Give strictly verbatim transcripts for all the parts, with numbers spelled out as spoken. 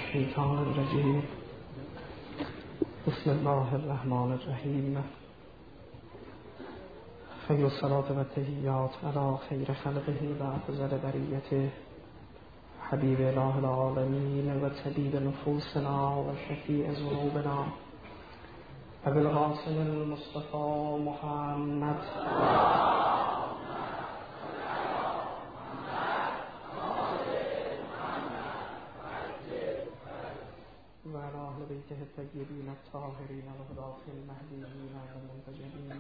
الشیطان الرجیم. بسم الله الرحمن الرحیم. خیر الصلاة و التحیات علی خیر خلقه و افضل بریته حبیب اله العالمین و طبیب نفوسنا و شفیع ذنوبنا ابی القاسم المصطفى محمد و علی اهل بیته الطیبین الطاهرین الهداة المهدیین المنتجبین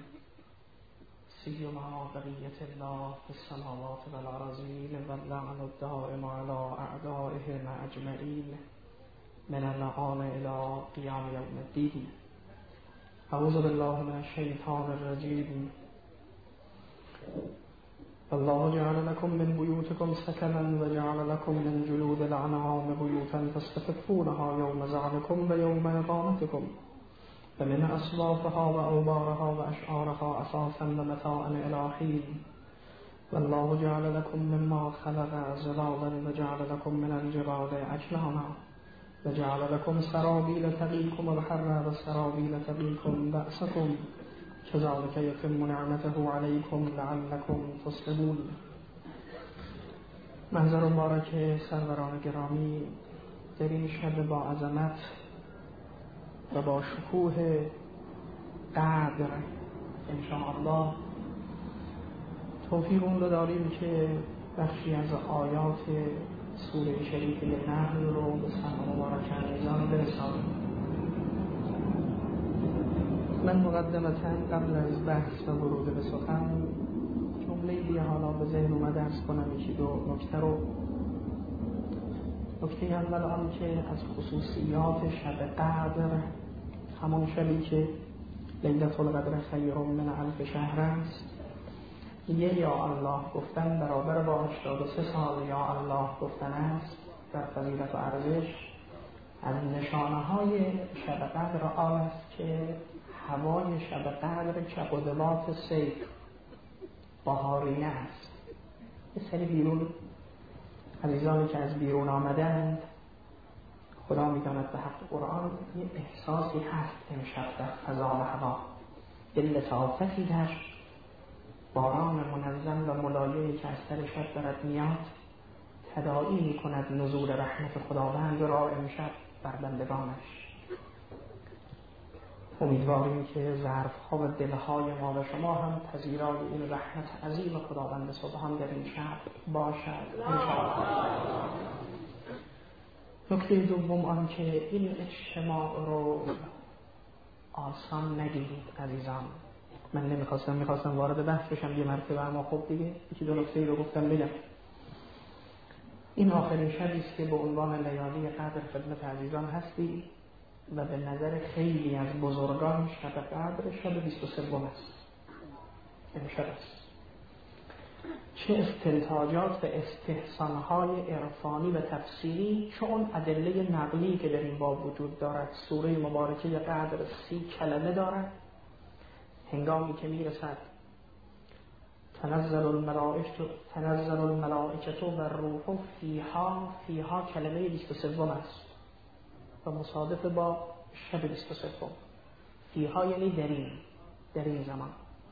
سیما بقیة الله في السماوات والأراضین واللعن الدائم على أعدائهم أجمعین من الآن إلى قیام یوم الدین. اعوذ بالله من الشیطان الرجیم. الله جعل لكم من بيوتكم سكنا وجعل لكم من جلود الأنعام بيوتا تستخفونها يوم زعنكم ويوم إقامتكم ومن أصوافها وأوبارها وأشعارها أثاثا ومتاعا إلى حين. والله جعل لكم مما خلق ظلالا وجعل لكم من الجبال أكنانا وجعل لكم سرابيل تقيكم الحر وسرابيل تقيكم بأسكم كذلك يتم نعمته عليكم لعلكم تصلحون. منظر مبارک سروران گرامی، در این شب با عظمت و با شکوه قدر انشاءالله توفیق اون رو داریم که بخشی از آیات سوره شریفه نحل رو به سمع مبارک عزیزان برسانیم. من مقدمتا قبل از بحث و ورود به سخن جمله‌ای حالا به ذهن اومده عرض کنم یکی دو نکته رو. نکته اول آن که از خصوصیات شب قدر، همون شبی که لیلة القدر خیر من الف شهر است، یه یا الله گفتن برابر با هشتاد و سه سال یا الله گفتن است در فضیلت و ارزش. از نشانه های شب قدر آن است که هوای شب قدر چقدمات سیف بهارینه است. یه سری بیرون عزیزانی که از بیرون آمدند، خدا میداند به حق قرآن یه احساسی هست امشب در فضا و هوا، یه لطافتی در باران منظم و ملایمی که از سر شب دارد میاد تداعی میکند نزول رحمت خداوند را امشب بر بندگانش. امیدواریم که ظرف‌ها و دلهای ما و شما هم پذیرای این رحمت عظیم خداوند سبحان در این شب باشد انشاءالله. نکته دوم آن که این اجتماع رو آسان نگیرید عزیزان. من نمیخواستم میخواستم وارد بحث بشم یه مرتبه، اما خب دیگه یکی دو نکته رو گفتم بگم. این آخرین شبی است که به عنوان لیالی قدر خدمت عزیزان هستی و به نظر خیلی از بزرگان شب قدر شب بیست و سوم است، امشب است. چه استنتاجات و استحسانهای عرفانی و تفسیری، چون ادله نقلی که در این باب وجود دارد. سوره مبارکه قدر سی کلمه دارد. هنگامی که میرسد تنزل الملائکه تنزل الملائکه و الروح فیها، فیها کلمه بیست و سوم است و مصادف با شب بیست و سوم. فیها یعنی در این در این زمان.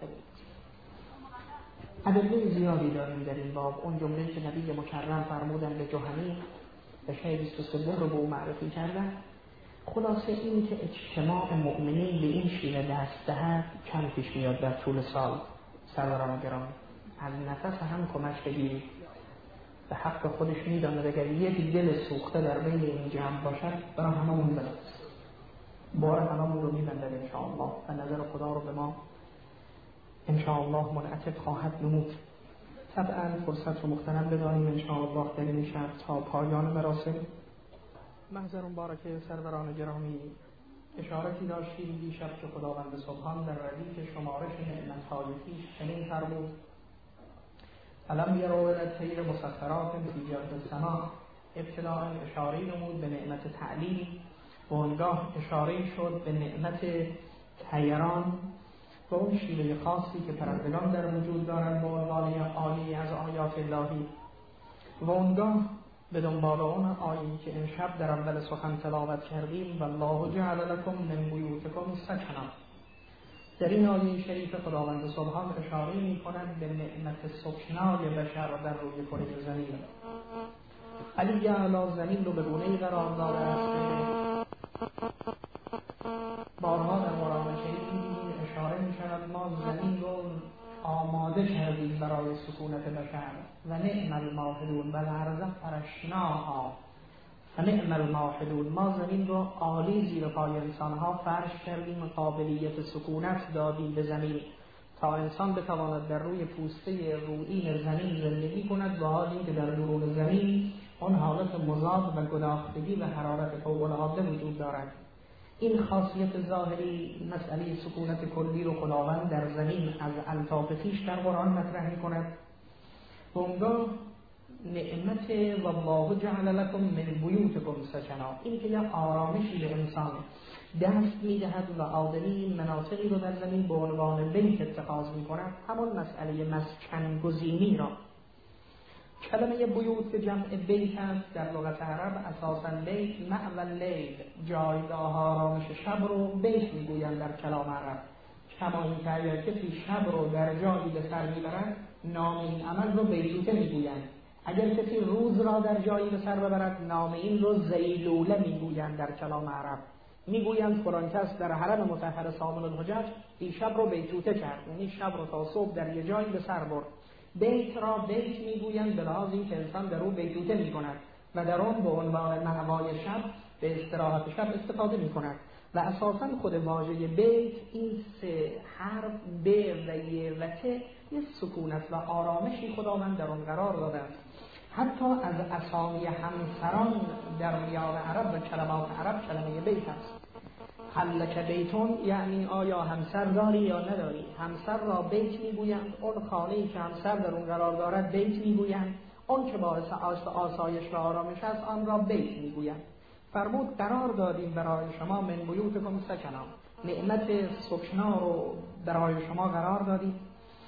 ادله زیادی داریم در این باب. اون جمله که نبی مکرم فرمودن به جهنی و شب بیست و سوم رو به او معرفی کردن. خلاصه این که اجتماع مؤمنین به این شیوه دست دهد کم پیش میاد در طول سال. سروران گرامی، از نفس هم کمک بگیرید. به حق خودش میداند اگر یک دل سوخته در بین این جمع باشد برای هممون بلاست، بار هممون رو میبندد انشاءالله و نظر خدا رو به ما انشاءالله منعطف خواهد نمود. طبعا فرصت رو مغتنم بدانیم انشاءالله در این شب تا پایان مراسم. محضر مبارک سروران گرامی، اشارتی داشتیم دیشب که خداوند سبحان در ردیف شمارش نعمت‌های خویش چنین فرمود: الم یروا الی الطیر مسخرات فی جو السماء. ابتداء اشاره نمود به نعمت تعلیم و آنگاه اشاره شد به نعمت طیران و اون شیوه خاصی که پرندگان در وجود دارند با عنوان آیه از آیات الهی، و آنگاه به دنبال اون آیه‌ای که امشب در اول سخن تلاوت کردیم، والله جعل لكم من بیوتکم سکنا. در این آیه شریف خداوند سبحان اشاره می‌کند به نعمت سکنای بشر در روی کره زمین. علی اعلی زمین رو به گونه‌ای قرار داده است که بارها در قرآن شریف می‌بینیم اشاره می‌شود ما زمین رو آماده کردیم برای سکونت بشر و نعم الماهدون و الارض فرشناها و نعم الماهدون. ما زمین رو عالی زیر پای انسانها فرش کردیم و قابلیت سکونت دادیم به زمین تا انسان بتواند در روی پوسته رویین زمین زندگی کند، و حالی که در درون زمین اون حالت مضاد و گداختگی و حرارت فوق‌العاده وجود دارد. این خاصیت ظاهری مسئله سکونت کلی رو خداوند در زمین از الطاف خویش در قرآن مطرح می‌کند. و اونگاه نعمت والله جعل لكم من بیوتکم سکنا، این که یک آرامشی به انسان دست می‌دهد و آدمی مناطقی رو در زمین به عنوان بیت اتخاذ می‌کند، همون مسئله مسکن گزینی را. کلمه بیوت که جمع بیت است در لغت عرب، اساساً بیت مأوى اللیل، جایگاه آرامش شب رو بیت میگویند در کلام عرب. کما اینکه اگر کسی شب رو در جایی به سر میبرد نام این عمل رو بیتوته میگویند. اگر کسی روز را در جایی به سر ببرد نام این رو زیلوله میگویند در کلام عرب. میگویند فلان کس در حرم مطهر سامن الحجج این شب رو بیتوته کرد، یعنی شب رو تا صبح در یه جایی به سر برد. بیت را بیت میگویند به لحاظ این که انسان در اون بیتوته میکند و در اون به عنوان مأوای شب به استراحت شب استفاده میکند. و اساساً خود واژه بیت این سه حرف ب و ی و ت یه سکونت و آرامشی خداوند در اون قرار داده است. حتی از اسامی همسران در میان عرب و کلمات عرب کلمه بیت است. حلک بیتون یعنی آیا همسر داری یا نداری. همسر را بیت میگویند، اون خانه‌ای که همسر در اون قرار دارد بیت میگویند، اون که باعث آسایش و آرامش است آن را بیت میگویند. فرمود قرار دادیم برای شما من بیوتکم سکنا، نعمت سکنا رو برای شما قرار دادیم.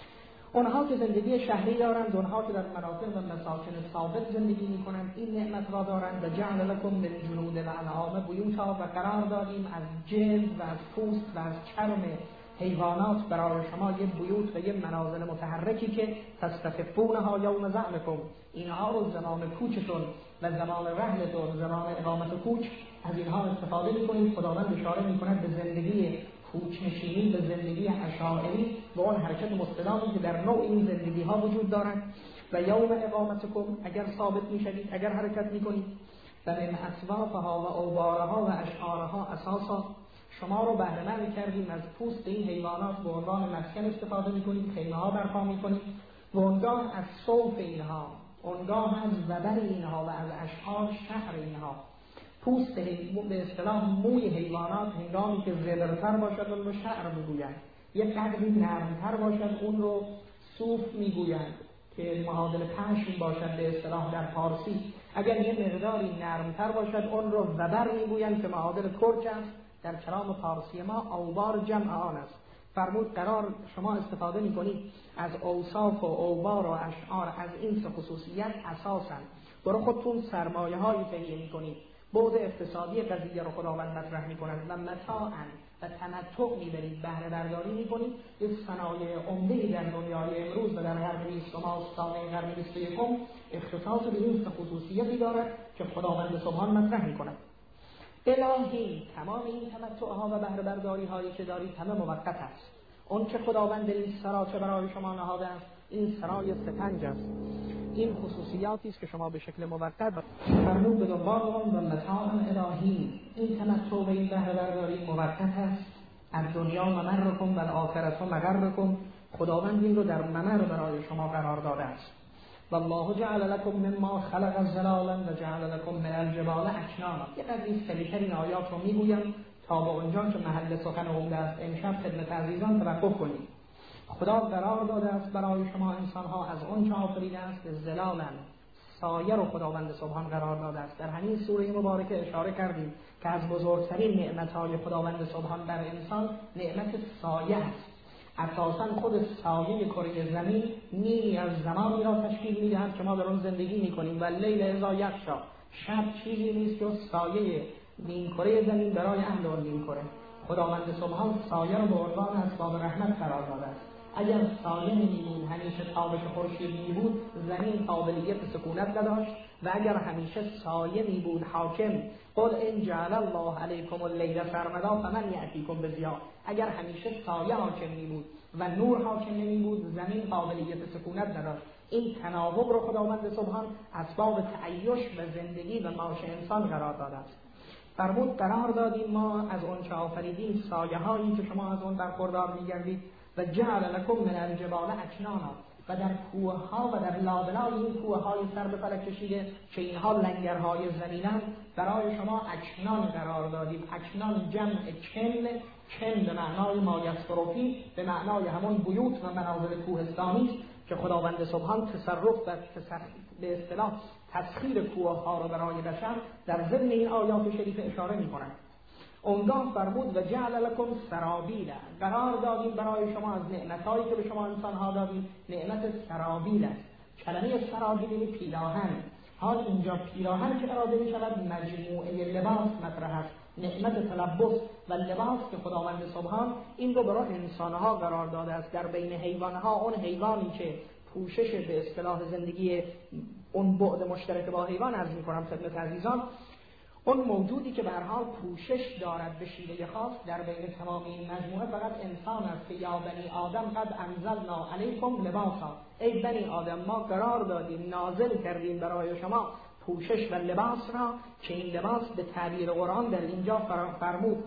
اونها که زندگی شهری دارند، اونها که در مناطق و مساکن ثابت زندگی میکنند این نعمت را دارند. و جعل لكم من جلود الانعام بیوتا، و قرار دادیم از جلد و از پوست و از چرم حیوانات برای شما یه بیوت و یه منازل متحرکی که تستخفونها یوم ظعنکم، اینها رو زمان کوچتون و زمان رحلتون، زمان اقامت کوچ از اینها استفاده میکنید. خداوند اشاره میکند به زندگی کوچ‌نشینی، به زندگی عشائری و اون حرکت مستدامی که در نوع این زندگی ها وجود دارد. و یوم اقامتکم، اگر ثابت میشوید، اگر حرکت میکنید، و من اصوافها و اوبارها و اشعارها اساسا شما رو بهره مند کردیم از پوست این حیوانات به عنوان مسکن استفاده میکنید، خیمه ها برپا میکنید. و اونگاه از صوف اینها، اونگاه از وبر اینها و از اشعار شهر اینها، پوست به اصطلاح موی حیوانات هنگامی که زبرتر باشد اون رو شعر میگویند، یک قدری نرمتر باشد اون رو صوف میگویند که معادل پشم باشد به اصطلاح در فارسی. اگر یه مقداری نرمتر باشد اون رو وبر میگویند که معادل کرج است در کلام فارسی ما اوبار جمع آن است. فرمود قرار شما استفاده میکنید از اوصاف و اوبار و اشعار از این سه خصوصیت اساساً برای خودتون سرمایه هایی تهیه میکنید. بعد اقتصادی قضیه رو خداوند مطرح می‌کند و متاعاً و تمتع می‌برید، بهره برداری می‌کنید. یک صنایع عمده‌ای در دنیای امروز و در قرن بیستم آستانه قرن بیست و یکم اختصاص به این خصوصیتی دارد که خداوند سبحان مطرح می‌کند. الهی تمام این تمتع‌ها و بهره برداری‌هایی که دارید همه موقت است. اون که خداوند این سراچه برای شما نهاده است این سرای سپنج است. این خصوصیاتی است که شما به شکل موقت فرمود به دنبال آن و متاع الهی. این تمتع و این بهره برداری موقت است. از دنیا ممرکم و الاخرت مغرکم، خداوند این رو در ممر برای شما قرار داده است. والله جعل لكم مما خلق ظلالا و جعل لكم من الجبال اکنانا. یه قدری سریعتر این آیات رو میگویم تا به اونجا که محل سخن عمده است امشب خدمت عزیزان توقف کنید. خدا قرار داده است برای شما انسان‌ها از اون چه آفریده است ظلالا، سایه رو خداوند سبحان قرار داده است. در همین سوره مبارکه اشاره کردیم که از بزرگترین نعمت‌های خداوند سبحان بر انسان نعمت سایه است. اساساً خود سایه کره زمین نیمی از زمانی را تشکیل می‌دهد که ما در آن زندگی می‌کنیم و لیل اذا یغشی، شب چیزی نیست جز سایه نیم کره زمین برای اهل آن نیم کره. خداوند سبحان سایه را به عنوان اسباب رحمت قرار داده است. اگر سایه نمی‌بود، همیشه تابش خورشید می‌بود، زمین قابلیت سکونت نداشت. و اگر همیشه سایه می‌بود حاکم، قل ان جعل الله علیکم اللیل سرمدا فمن یأتیکم بضیاء، اگر همیشه سایه حاکم می‌بود و نور حاکم نمی‌بود، زمین قابلیت سکونت نداشت. این تناوب رو خداوند سبحان اسباب تعیش و زندگی و معاش انسان قرار داده است. فرمود قرار دادیم ما از اون چه آفریدیم سایه هایی که شما از اون برخوردار می‌گردید و جعل لکم من الجبال اکنانا، و در کوه ها و در لابلای این کوه های سر به فلک کشیده که اینها لنگرهای زمینند برای شما اکنان قرار دادیم. اکنان جمع کن، کن به معنای مایسفروفی، به معنای همون بیوت و منازل کوهستانی که خداوند سبحان تصرف و به اصطلاح تسخیر کوه ها را برای بشر در ضمن این آیات شریف اشاره می کنند. اونگاه فرمود و جعل لکم سرابیل، قرار دادیم برای شما از نعمتایی که به شما انسان ها دادیم نعمت سرابیل است. کلمه سرابیل یعنی پیراهن. حال اینجا پیراهن که اراده می شود مجموعه لباس مطرح است، نعمت تلبس و لباس که خداوند سبحان این رو برای انسان ها قرار داده است. در بین حیوان ها اون حیوانی که پوشش به اصطلاح زندگی اون بعد مشترک با حیوان عرض می کنم خدمت عزیزان، اون موجودی که به هر حال پوشش دارد به شیوه خاص در بین تمام این مجموعه فقط انسان است که یا بنی آدم قد انزلنا علیکم لباسا، ای بنی آدم ما قرار دادیم نازل کردیم برای شما پوشش و لباس را که این لباس به تعبیر قرآن در اینجا فرمود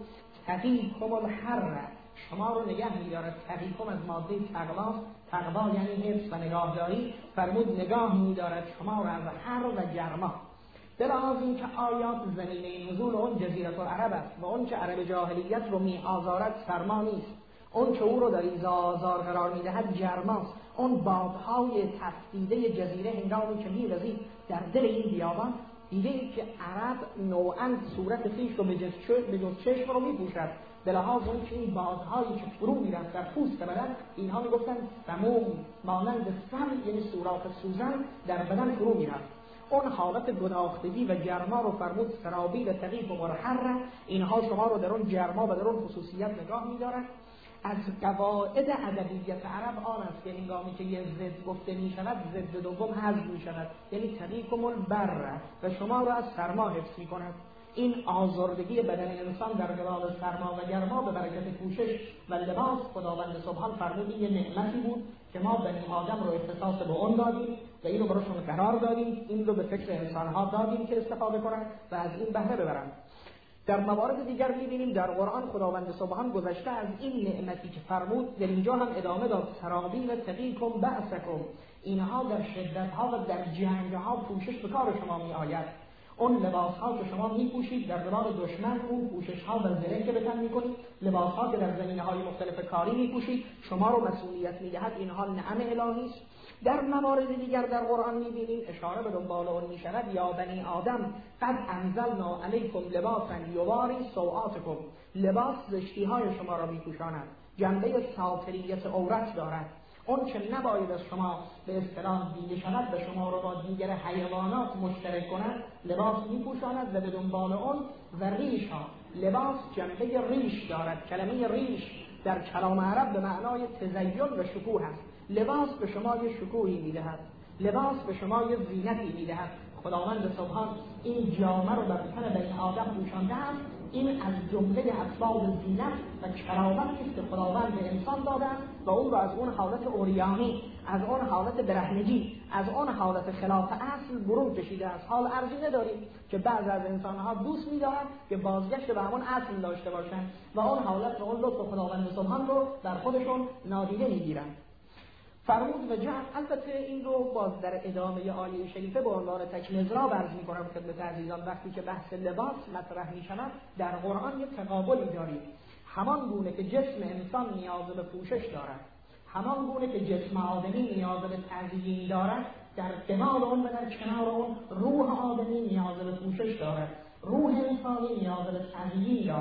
تقیکم الحر، شما رو نگه می‌دارد. تقیکم از ماده تقوا، تقوا یعنی حفظ و نگاهداری، فرمود نگاه می‌دارد شما را از حر و گرما. به لحاظ این که آیات زمینه نزول اون جزیره العرب است و اون که عرب جاهلیت رو می آزارد سرما نیست، اون که او رو در ایزا آزار قرار میدهد گرماست. اون بادهای تفدیده جزیره هنگامی که می‌وزید در دل این بیابان دیدید که عرب نوعاً صورت خویش رو به جز چشم رو می‌پوشد، به لحاظ اون که این بادهایی که فرو می‌رفت در پوست بدن، اینها می‌گفتن سموم، مانند سم یعنی سوراخ سوزن در بدن فرو می‌رفت. اون حالت گداختگی و گرما رو فرمود سرابیل تقیف و الحر، اینها شما رو در اون گرما و در اون خصوصیت نگاه می‌دارن. از قواعد ادبیات عرب آن است که هنگامی که یه ضد گفته می‌شود ضد دوم حذف می‌شود، یعنی تقیکم البر و شما رو از سرما حفظ می‌کند. این آزردگی بدن انسان در قبال سرما و گرما به برکت پوشش و لباس خداوند سبحان فرمود یه نعمتی بود که ما بنی آدم رو اختصاص به اون دادیم و این رو براشون قرار دادیم، این رو به فکر انسان‌ها دادیم که استفاده کنند و از این بهره ببرند. در موارد دیگر می‌بینیم در قرآن خداوند سبحان گذشته از این نعمتی که فرمود در اینجا هم ادامه داد سرابیل تقیکم بأسکم، اینها در شدت‌ها و در جنگ‌ها پوشش به کار شما می‌آید. اون لباس ها که شما میپوشید در قبال دشمن، اون پوشش ها و زره که به تن میکنید، لباس ها که در زمینه های مختلف کاری میپوشید، شما رو مسئولیت میدهد، اینها نعم الهی است. در موارد دیگر در قرآن میبینیم اشاره به دنبال اون میشود یا بنی آدم قد انزلنا علیکم لباسا یواری سوآتکم، لباس زشتی های شما را میپوشاند، جنبه ساتریت عورت دارد. اون که نباید از شما به اصطلاح دیده شود و شما رو با دیگر حیوانات مشترک کند لباس میپوشاند و به دنبال اون و ریش ها، لباس جنبه ریش دارد. کلمه ریش در کلام عرب به معنای تزین و شکوه است. لباس به شما یه شکوهی میدهد، لباس به شما یه زینتی میدهد. خداوند سبحان این جامه رو بر تن بنی آدم پوشانده است. این از جمله اسباب زینت و کرامتی است که خداوند به انسان داده و اون رو از اون حالت اوریانی، از اون حالت برهنگی، از اون حالت خلاف اصل برون کشیده است. حال ارزی نداریم که بعض از انسان‌ها دوست می‌دارند که بازگشت به همون اصل داشته باشند و اون حالت و اون لطف خداوند سبحان رو در خودشون نادیده می‌گیرند. فرمود و جهل، البته این رو باز در ادامه آیه شریفه به عنوان تکمیل را عرض می‌کنم خدمت عزیزان. وقتی که بحث لباس مطرح می‌شود در قرآن یک تقابلی داریم. همان گونه که جسم انسان نیاز به پوشش دارد، همان گونه که جسم آدمی نیاز به تزیین دارد، در قبال اون و در کنار اون روح آدمی نیاز به پوشش دارد. روح انسانی نیاز به تزیین دارد.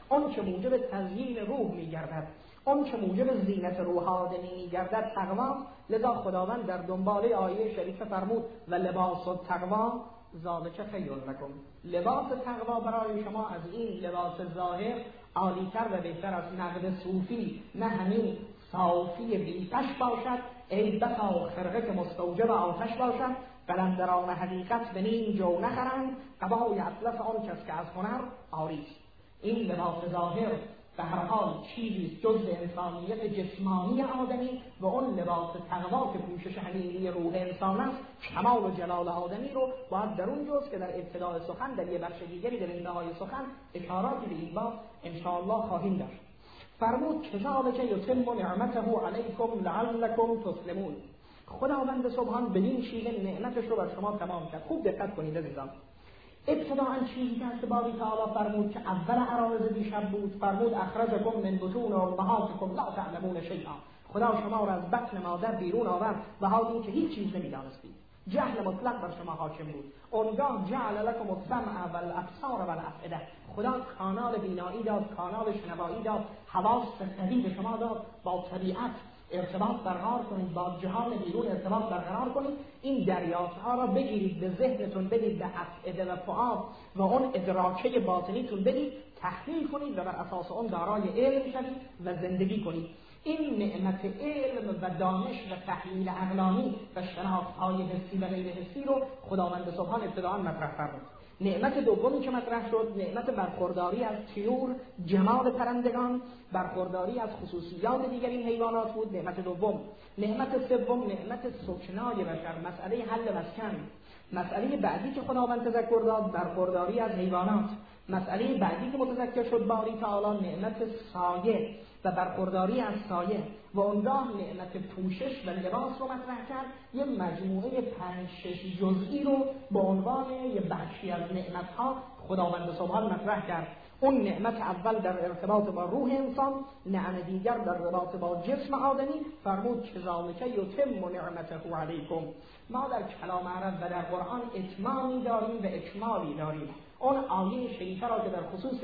اون که موجب تزیین روح میگردد، اون که موجب زینت روح آدمی میگردد تقوا. لذا خداوند در دنباله آیه شریفه فرمود و لباس التقوا ذالک خیر لکم. لباس تقوا برای شما از این لباس ظاهر عالی‌تر و بهتر از نقد صوفی، نه همین صافی بی‌غش باشد، ای بسا خرقه که مستوجب آتش باشد. قلندران حقیقت به نیم جو نخرند، قبای اطلس آن کس که از هنر عاری است. این لباس ظاهر به هر حال چیزی جز انسانیت جسمانی آدمی و اون لباس تقوا که پوشش حقیقی روح انسان است، کمال و جلال آدمی رو باید در اون جز که در ابتدای سخن در یه بخش دیگری در انتهای سخن اشاراتی به این باب انشاءالله خواهیم داشت. فرمود کذالک یتم نعمته علیکم لعلکم تسلمون. خداوند سبحان بدین شیوه نعمتش رو بر شما تمام کرد. خوب دقت کنید عزیزان. ابتداء چیزی که از باری تعالی فرمود که اول عرایض دیشب بود، فرمود اخرجکم من بطون امهاتکم لا تعلمون شیئا. خدا شما را از بطن مادر بیرون آورد و حال این که هیچ چیز نمیدانستید. جهل مطلق بر شما حاکم بود. اونگاه جعل لکم السمع والابصار والافئده. خدا کانال بینایی داد، کانال شنوایی داد، حواس قوی به شما داد، با طبیعت ارتباط برقرار کنید، با جهان بیرون ارتباط برقرار کنید. این دریافت‌ها را بگیرید، به ذهنتون بدید، به افئده و فؤاد و اون ادراکه باطنیتون بدید، تحلیل کنید و بر اساس اون دارای علم شوید و زندگی کنید. این نعمت علم و دانش و تحلیل عقلانی و شناخت‌های حسی و غیر حسی رو خداوند سبحان ابتداء مطرح فرمود. نعمت دومی که مطرح شد نعمت برخورداری از طیور، جمال پرندگان، برخورداری از خصوصیات دیگر این حیوانات بود. نعمت دوم. نعمت سوم نعمت سکنای بشر، مسئله حل مسکن. مسئله بعدی که خداوند تذکر داد برخورداری از حیوانات. مسئله بعدی که متذکر شد باری تعالی نعمت سایه و برخورداری از سایه و اونگاه نعمت پوشش و لباس رو مطرح کرد. یه مجموعه پنج شش جزئی رو به عنوان یه بخشی از نعمت‌ها خداوند سبحان مطرح کرد. اون نعمت اول در ارتباط با روح انسان، نعمت دیگر در ارتباط با جسم آدمی. فرمود کذالک یتم نعمته علیکم. ما در کلام عرب و در قرآن اتمامی داریم و اکمالی داریم. اون آیه شریفه را که در خصوص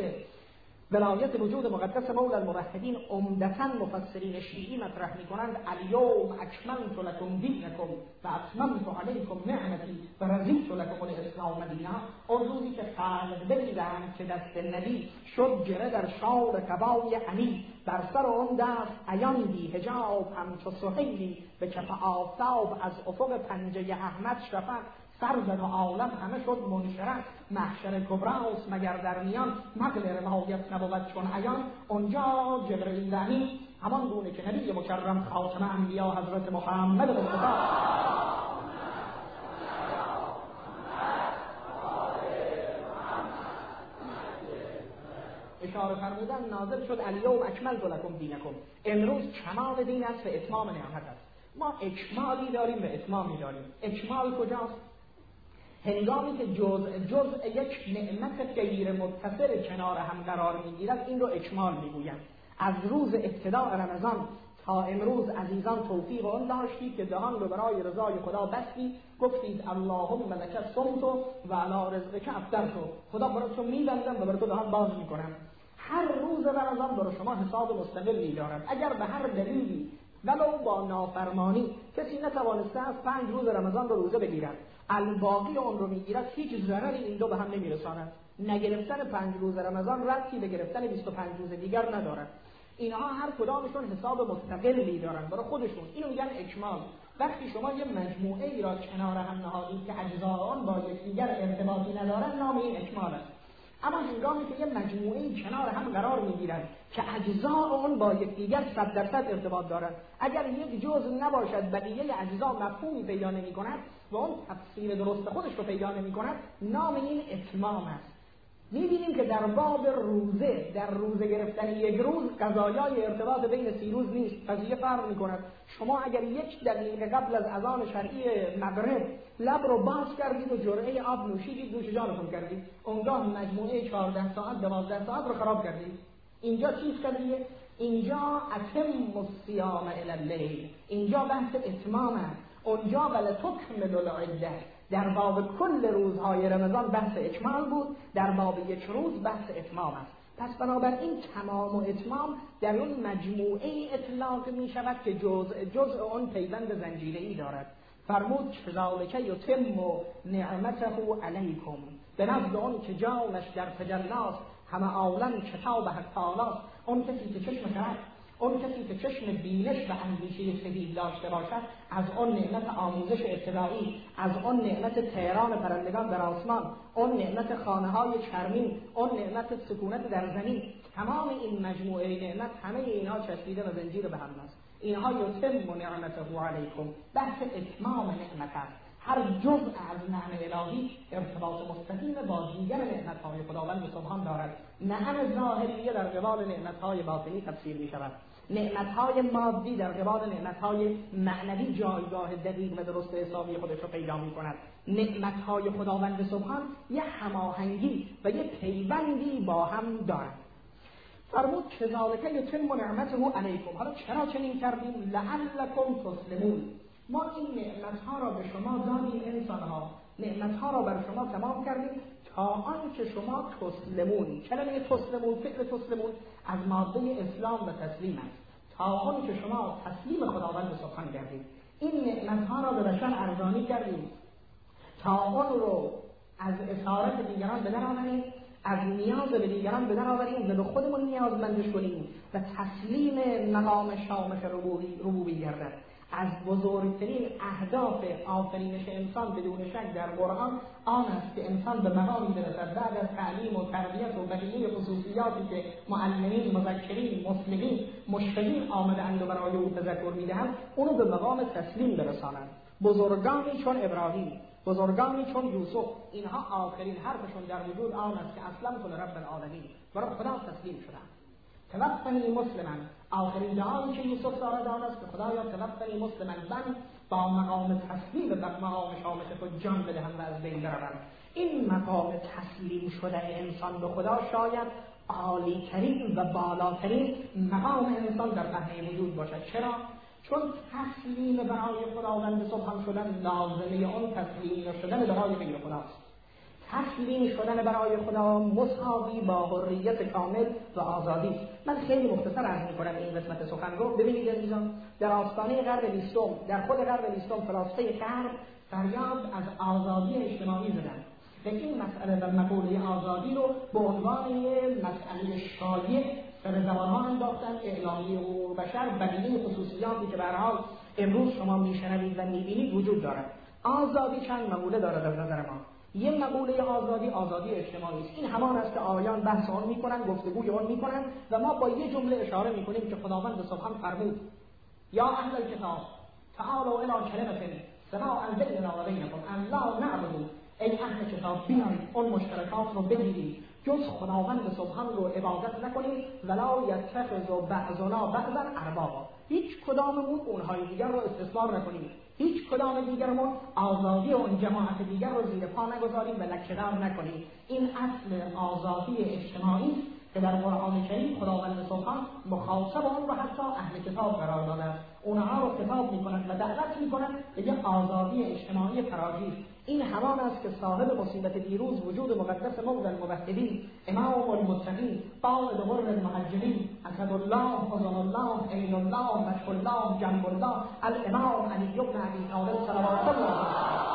ولایت وجود مقدس مولا الموحدین عمدتاً مفسرین شیعی مطرح می‌کنند الیوم اکملت لکم دینکم و اتممت علیکم نعمتی و رضیت لکم الاسلام دینا. اون روزی که خلق بدیدند که دست نبی شد گره در شال قبای علی، بر سر اون دست عیان بی حجاب همچو سهیلی به کف آفتاب، از افق پنجه احمد شفق سر زد و عالم همه شد منشرح. محشر کبراست مگر در میان، نقل روایت نبود چون عیان. اونجا جبرئیل امین همان گونه که نبی مکرم خاتم انبیا حضرت محمد مصطفی اشاره فرمودن نازل شد الیوم اکملت لکم دینکم. امروز کمال دین است و اتمام نعمت است. ما اکمالی داریم و اتمامی داریم. اکمال کجاست؟ هنگامی که جزء جزء یک نعمت غیر متصل کنار هم قرار میگیرد این رو اکمال میگویند. از روز ابتداء رمضان تا امروز عزیزان توفیق آن داشتید که دهان رو برای رضای خدا بستید، گفتید اللهم لک صمت و علی رزقک افطرت. خدا برای تو میبندم و برای تو دهان باز میکنم. هر روز رمضان برای شما حساب مستقلی دارد. اگر به هر دلیلی ولو با نافرمانی کسی نتوانسته از پنج روز رمضان رو روزه بگیرد، الباقی اون رو میگیرد، هیچ ضرری این دو به هم نمیرساند. نگرفتن پنج روز رمضان ربطی به گرفتن بیست و پنج روز دیگر ندارد. اینها هر کدامشون حساب مستقلی دارن برای خودشون. اینو میگن اکمال. وقتی شما یه مجموعه ای را کنار هم نهادید که اجزا آن با یکدیگر ارتباطی ندارن، نام این اکمال است. اما هنگامی که یه مجموعه ای کنار هم قرار میگیرند که اجزا آن با یکدیگر صد درصد ارتباط دارند، اگر یک جزء نباشد بقیه اجزا مفهومی پیدا نمی‌کند و اون تفسیر درست خودش رو پیدا نمی‌کند، نام این اتمام است. می‌بینیم که در باب روزه، در روزه گرفتن یک روز قضایای ارتباط بین سی روز نیست، قضیه فرق می‌کند. شما اگر یک دقیقه قبل از اذان شرعی مغرب لب رو باز کردید و جرعه آب نوشیدید، نوش جانتون کردید، اونگاه مجموعه چهارده ساعت دوازده ساعت رو خراب کردید. اینجا چیز قضیه؟ اینجا اتم الصیام الی اللیل، اینجا بحث اتمام است. اونجا ولتکملوا العده، در باب کل روزهای رمضان بحث اکمال بود، در باب یک روز بحث اتمام است. پس بنابراین تمام و اتمام در اون مجموعه اطلاق می شود که جزء جزء اون پیوند زنجیره‌ای دارد. فرمود ذالک یتم نعمته علیکم، به نزد اون که جانش در تجلاست، همه عالم کتاب حق تعالی، اون کسی که چشم خرد، اون کسی که چشم بینش و اندیشه سدید داشته باشد، از اون نعمت آموزش ابتدایی، از اون نعمت طیران پرندگان در آسمان، اون نعمت خانه‌های چرمین، اون نعمت سکونت در زمین، تمام این مجموعه نعمت همه اینها چسبیده و زنجیر به هم است. اینها یتم نعمته علیکم، بحث اتمام نعمت است. هر جزء از نعم الهی ارتباط مستقیم با دیگر نعمت‌های خداوند سبحان دارد. نعم ظاهریه در قبال نعمت‌های باطنی تفسیر می‌شود. نعمت‌های مادی در قبال نعمت‌های معنوی جایگاه دقیق و درست حسابی خودش را پیدا می‌کند. نعمت‌های خداوند سبحان یک هماهنگی و یک پیوندی با هم دارند. فرمود کذالک یتم نعمته علیکم. حالا چرا چنین کردیم؟ لعلکم تسلمون. ما این نعمت‌ها را به شما دادیم، انسان‌ها نعمت‌ها را بر شما تمام کردیم تا آنکه شما تسلمون. کلمه تسلمون، فعل تسلمون از ماده اسلام و تسلیم است. تا آنکه شما تسلیم خداوند سبحان گردید. این نعمت‌ها را به بشر ارزانی کردیم تا آن رو از اسارت دیگران به در آوریم، از نیاز به دیگران به در آوریم و به خودمون نیازمندش کنیم و تسلیم مقام شامخ ربوبی گردد. از بزرگترین اهداف آفرینش انسان بدون شک در قرآن آن است که انسان به مقامی برسد بعد از تعلیم و تربیت و بقیه خصوصیاتی که معلمین، مذکرین، مصلحین، مشفقین آمده‌اند و برای او تذکر می‌دهند، اونو به مقام تسلیم برسانند. بزرگانی چون ابراهیم، بزرگانی چون یوسف، اینها آخرین حرفشون در وجود آن است که اسلمت لرب العالمین، برای خدا تسلیم شدند. توفنی مسلما، آخرین دعایی که یوسف دارد آن است که خدایا توفنی مسلما، من با مقام تسلیم به مقام شامخ تو جان بدهم و از بین بروم. این مقام تسلیم شدن انسان به خدا شاید عالی ترین و بالاترین مقام انسان در پهنه وجود باشد. چرا؟ چون تسلیم برای خداوند سبحان شدن لازمه اون تسلیم شدن برای غیر خداست. تسلیم شدن برای خدا مساوی با حریت کامل و آزادی. من خیلی مختصر عرض می‌کنم این قسمت سخن رو. ببینید عزیزان، در آستانه قرن بیستم، در خود قرن بیستم فلاسفه غرب فریاد از آزادی اجتماعی زدند و این مسئله و مقوله آزادی رو به عنوان مسئله شایع سر زبان‌ها انداختن. اعلامیه حقوق بشر بقیه خصوصیاتی که به هر حال امروز شما میشنوید و میبینید وجود دارد. آزادی چند مقوله دارد از نظر ما. یه مقوله آزادی، آزادی اجتماعی است. این همان است که آیان بحث آن میکنن، گفتگوی آن میکنن و ما با یه جمله اشاره میکنیم که خداوند سبحان فرمود یا اهل الکتاب تعالوا الی کلمة سواء بیننا و بینکم ان لا نعبد. ای اهل کتاب بیایید اون مشترکات رو بگیرید، جز خداوند سبحان رو عبادت نکنید، ولا یتخذ بعضنا بعضا اربابا. هیچ کداممون اونهای دیگر رو استثمار نکنید، هیچ کدام دیگرمون آزادی اون جماعت دیگر رو زیر پا نگذاریم و لکه‌دار نکنیم. این اصل آزادی اجتماعی که در قرآن کریم خداوند سبحان مخاطب اون رو حتی اهل کتاب قرار داده. اونها رو خطاب میکنند و دعوت میکنند به یک آزادی اجتماعی فراگیر. این همان است که صاحب مصیبت دیروز وجود مقدس مولى الموحدین، امام المتقین، قائد غر المهجرین، اسد الله، حزن الله، عین الله، مشک الله، جنب الله، الامام علی بن ابی طالب صلوات الله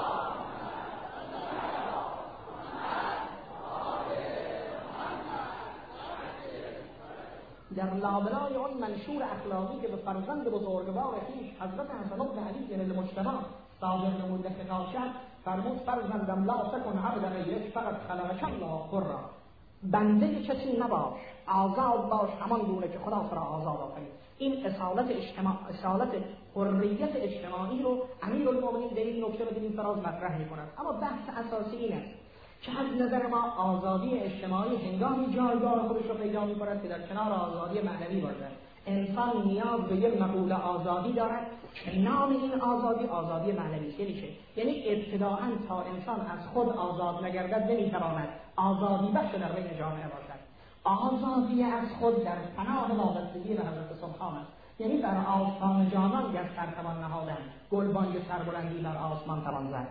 در لابلای آن منشور اخلاقی که به فرزند بزرگوار خویش حضرت حسن بن علی المجتبی صادر نموده خطاب فرمود فرزندم لا تکن عبد غیرک فقط خلقک الله حرا. بنده کسی نباش، آزاد باش همان گونه که خدا تو را آزاد آفرید. این اصالت اجتماع، اصالت حریت اجتماعی رو امیرالمومنین در این نکته به این فراز مطرح می‌کند. اما بحث اساسی این است که از نظر ما آزادی اجتماعی هنگامی جایگاه خودش رو پیدا می‌کند که در کنار آزادی معنوی باشد. انسان نیاز به یک مقوله آزادی دارد که نام این آزادی آزادی معنوی است. یعنی چه؟ یعنی ابتداءً تا انسان از خود آزاد نگردد نمی‌تواند آزادی بخش در بین جامعه باشد. آزادی از خود در پناه وابستگی به حضرت سبحان است. یعنی در آسمان جانان گر سر توان نهادن، گلبانگ سربلندی بر آسمان توان زد.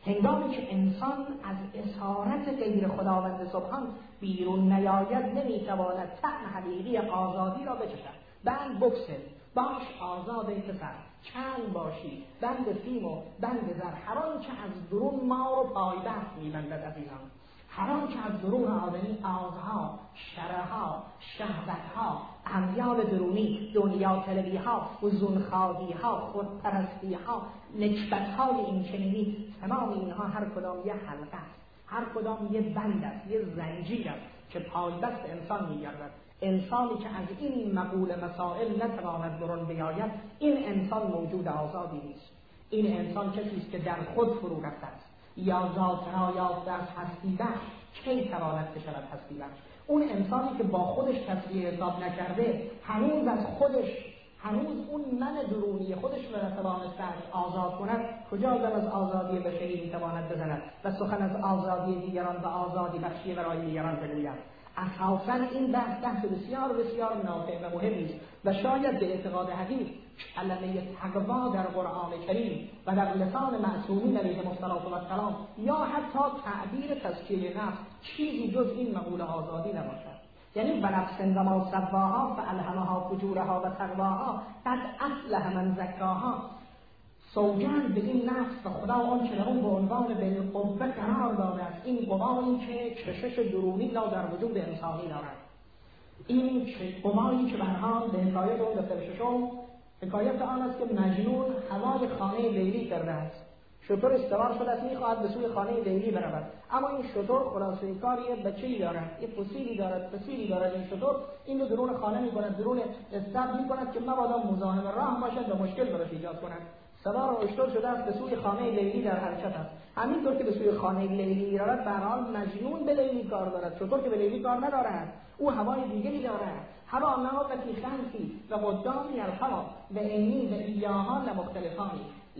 هنگامی که انسان از اسارت غیر خداوند سبحان بیرون نیاید نمیتواند طعم حقیقی آزادی را بچشد. بند بکسل، باش آزاد ای پسر، چند باشی بند سیم و بند زر. هر آنچه از درون ما رو پایبست میبندد عزیزان، هر آنچه از درون آدمی آزها، شرها، شهوتها، امیال درونی، دنیا طلبیها، حضونخواهیها، خودپرستیها، نکبتهای این چنینی، تمام اینها هر کدام یه حلقه است، هر کدام یه بند است، یه زنجیر است که پایبست انسان میگردد. انسانی که از این مقول مسائل نتواند برون بیاید، این انسان موجود آزادی نیست. این انسان کسی است که در خود فرو رفته است، یا ذات را یافته از هستی بخش. کی تواند که شود هستی بخش؟ اون انسانی که با خودش تصویر حساب نکرده، هنوز از خودش، هنوز اون من درونی خودش را نتوانسته آزاد کند، کجا از آزادی بشری میتواند بزند و سخن از آزادی دیگران و آزادی بخشی برای دیگران بگوید؟ اساساً این بحث بحث بسیار بسیار نافع و مهمی است و شاید به اعتقاد حقیق کلمه تقوا در قرآن کریم و در لسان معصومین علیهم السلام یا حتی تعبیر تزکیه نفس چیزی جز این مقوله آزادی نباشد. یعنی بنفس ما سواها فالهمها فجورها و تقواها قد افلح من زکاها. سوگند به این نفس و خدا آن که در اون به عنوان بالقوه قرار داده است، این قوایی که کشش درونی را در وجود انسانی دارد، این قوایی که برها به حکایت اون دفتر ششم حکایت آن است که مجنون هوای خانه لیلی کرده است. شطور استوار شده است، میخواهد به سوی خانه لیلی برود، اما این شطور خلاصه کار یه بچه‌ای دارد، یه فسیلی دارد، فسیلی دارد. این شطور این رو درون خانه میکند، درون استبل میکند که مبادا مزاحم راه باشد و مشکل براش ایجاد کند. سوار و اشتر شده است، به سوی خانه لیلی در حرکت است. همینطور که به سوی خانه لیلی میرود، به هر حال مجنون به لیلی کار دارد. شطور که به لیلی کار ندارد، او هوای دیگری دارد. هوا نوقتی خنفی و قدامی الهوا و اینی و ایاها لمختلفانی.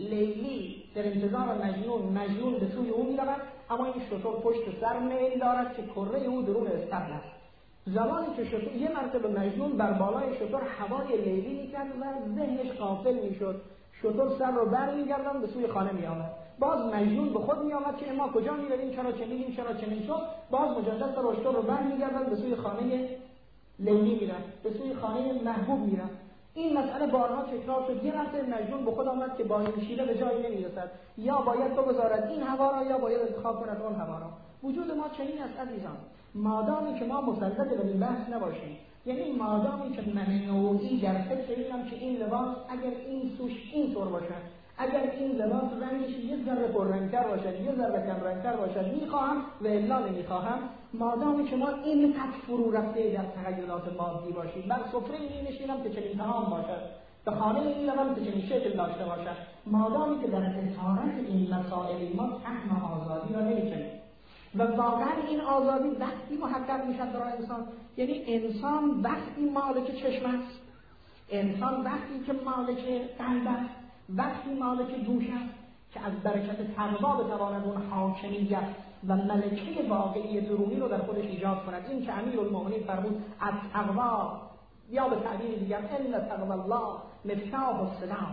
لیلی در انتظار مجنون، مجنون به سوی او میرود، اما این شطور پشت سر میل دارد که کره او درون استبل است. زمانی که شطور یه مرتبه مجنون بر بالای شطور هوای لیلی میکرد و ذهنش غافل میشد، شطور سر رو بر میگردن به سوی خانه میآمد. باز مجنون به خود میآمد که ما کجا میرویم، چرا چنین چرا چنین شد. باز مجدد سر شطور رو بر میگردن به سوی خانه لیلی میرن، به سوی خانه محبوب میرن. این مسئله بارها تکرار شد. یه مرتبه مجنون به خود آمد که با این شیوه به جایی نمیرسد، یا باید بگذارد این هوا را یا باید انتخاب کند اون هوا را. وجود ما چنین است عزیزان. مادامی که ما مسلط به این بحث نباشیم، یعنی مادامی که من نوعی در فکر اینم که این لباس اگر این سوش این طور باشد، اگر این لباس رنگش یه ذره پررنگتر باشد، یه ذره کم رنگتر باشد، میخواهم و الا نمیخواهم. مادامی که ما اینقدر فرو رفته در تغیرات مادی باشیم، بر سفره می‌نشینم که چنین طعام باشد، به خانه می‌روم که چنین شکل داشته باشد. مادامی که در اسارت این مسائل ما فهم آزادی را نمی‌کنیم و واقعا این آزادی وقتی محقق میشد برای انسان، یعنی انسان وقتی مالک چشم است، انسان وقتی که مالک قلب است، وقتی مالک گوش است که از برکت تقوا بتواند اون حاکمیت و ملکه واقعی درونی رو در خودش ایجاد کند. این که امیرالمومنین فرمود از تقوا، یا به تعبیر دیگر ان تقوا الله مفتاح السلام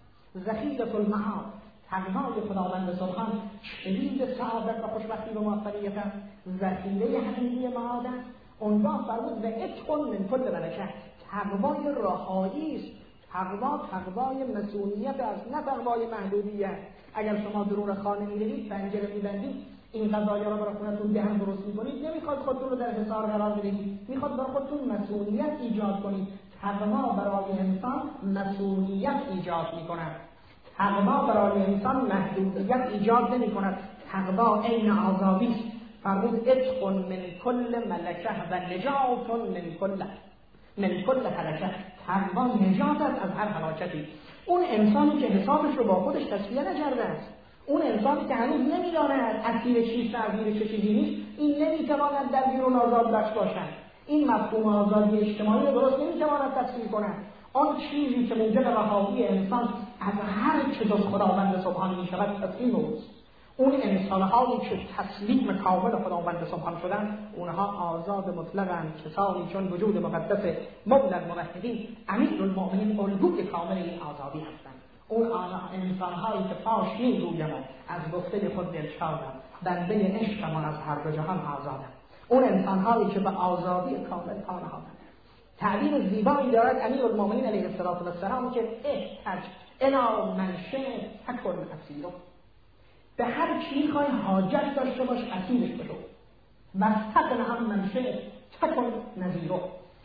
ذخیره المعاد. تقوای خداوند سبحان کلید سعادت و خوشبختی و موفقیت است، ذخیره حقیقی معاد است. اونجا فرمود و اتقن من کل ملکه، تقوای رهایی است. تقوا تقوای مسئولیت است، نه تقوای محدودیت. اگر شما درون خانه می‌روید، پنجره می‌بندید، این غذایا رو برای خودتون دهن درست می‌کنید، نمیخواد خودتون رو در حصار قرار بدید، میخواد برای خودتون مسئولیت ایجاد کنید. تقوا برای انسان مسئولیت ایجاد می‌کند. تقوا برای انسان محدودیت ایجاد نمی‌کند. تقوا عین آزادی است. فرمود اتقن من کل ملکه و نجات من کل من کل هلکه. تقوا نجات است از هر هلاکتی. اون انسانی که حسابش رو با خودش تصفیه نکرده است، اون انسانی که هنوز نمی‌داند اسیر چیست و اسیر چه چیزی نیست، این نمی‌تواند در بیرون آزاد بخش باشد. این مفهوم آزادی اجتماعی رو درست نمی‌تواند تفسیر کند. آن چیزی که موجب رهایی انسان از هر چه جز خداوند سبحان می‌شود تسلیم اوست. اون انسان‌هایی که تسلیم کامل خداوند سبحان شدن، اونها آزاد مطلقاً، کسانی چون وجود مقدس مولا الموحدین امیرالمومنین الگوی کامل این آزادی هستند. اون انسان‌هایی که فاش می‌گویم و از گفته خود دلشادم، بنده عشقم و از هر دو جهان آزادم. اون انسان‌هایی که به آزادی کامل پا نهادند. تعبیر زیبایی دارد امیرالمومنین علیه السلام که احتج الی من شئت تکن اسیره. به هر چی خواهی حاجت داشته باش اسیرش بشو. واستغن عن من شئت تکن نظیره.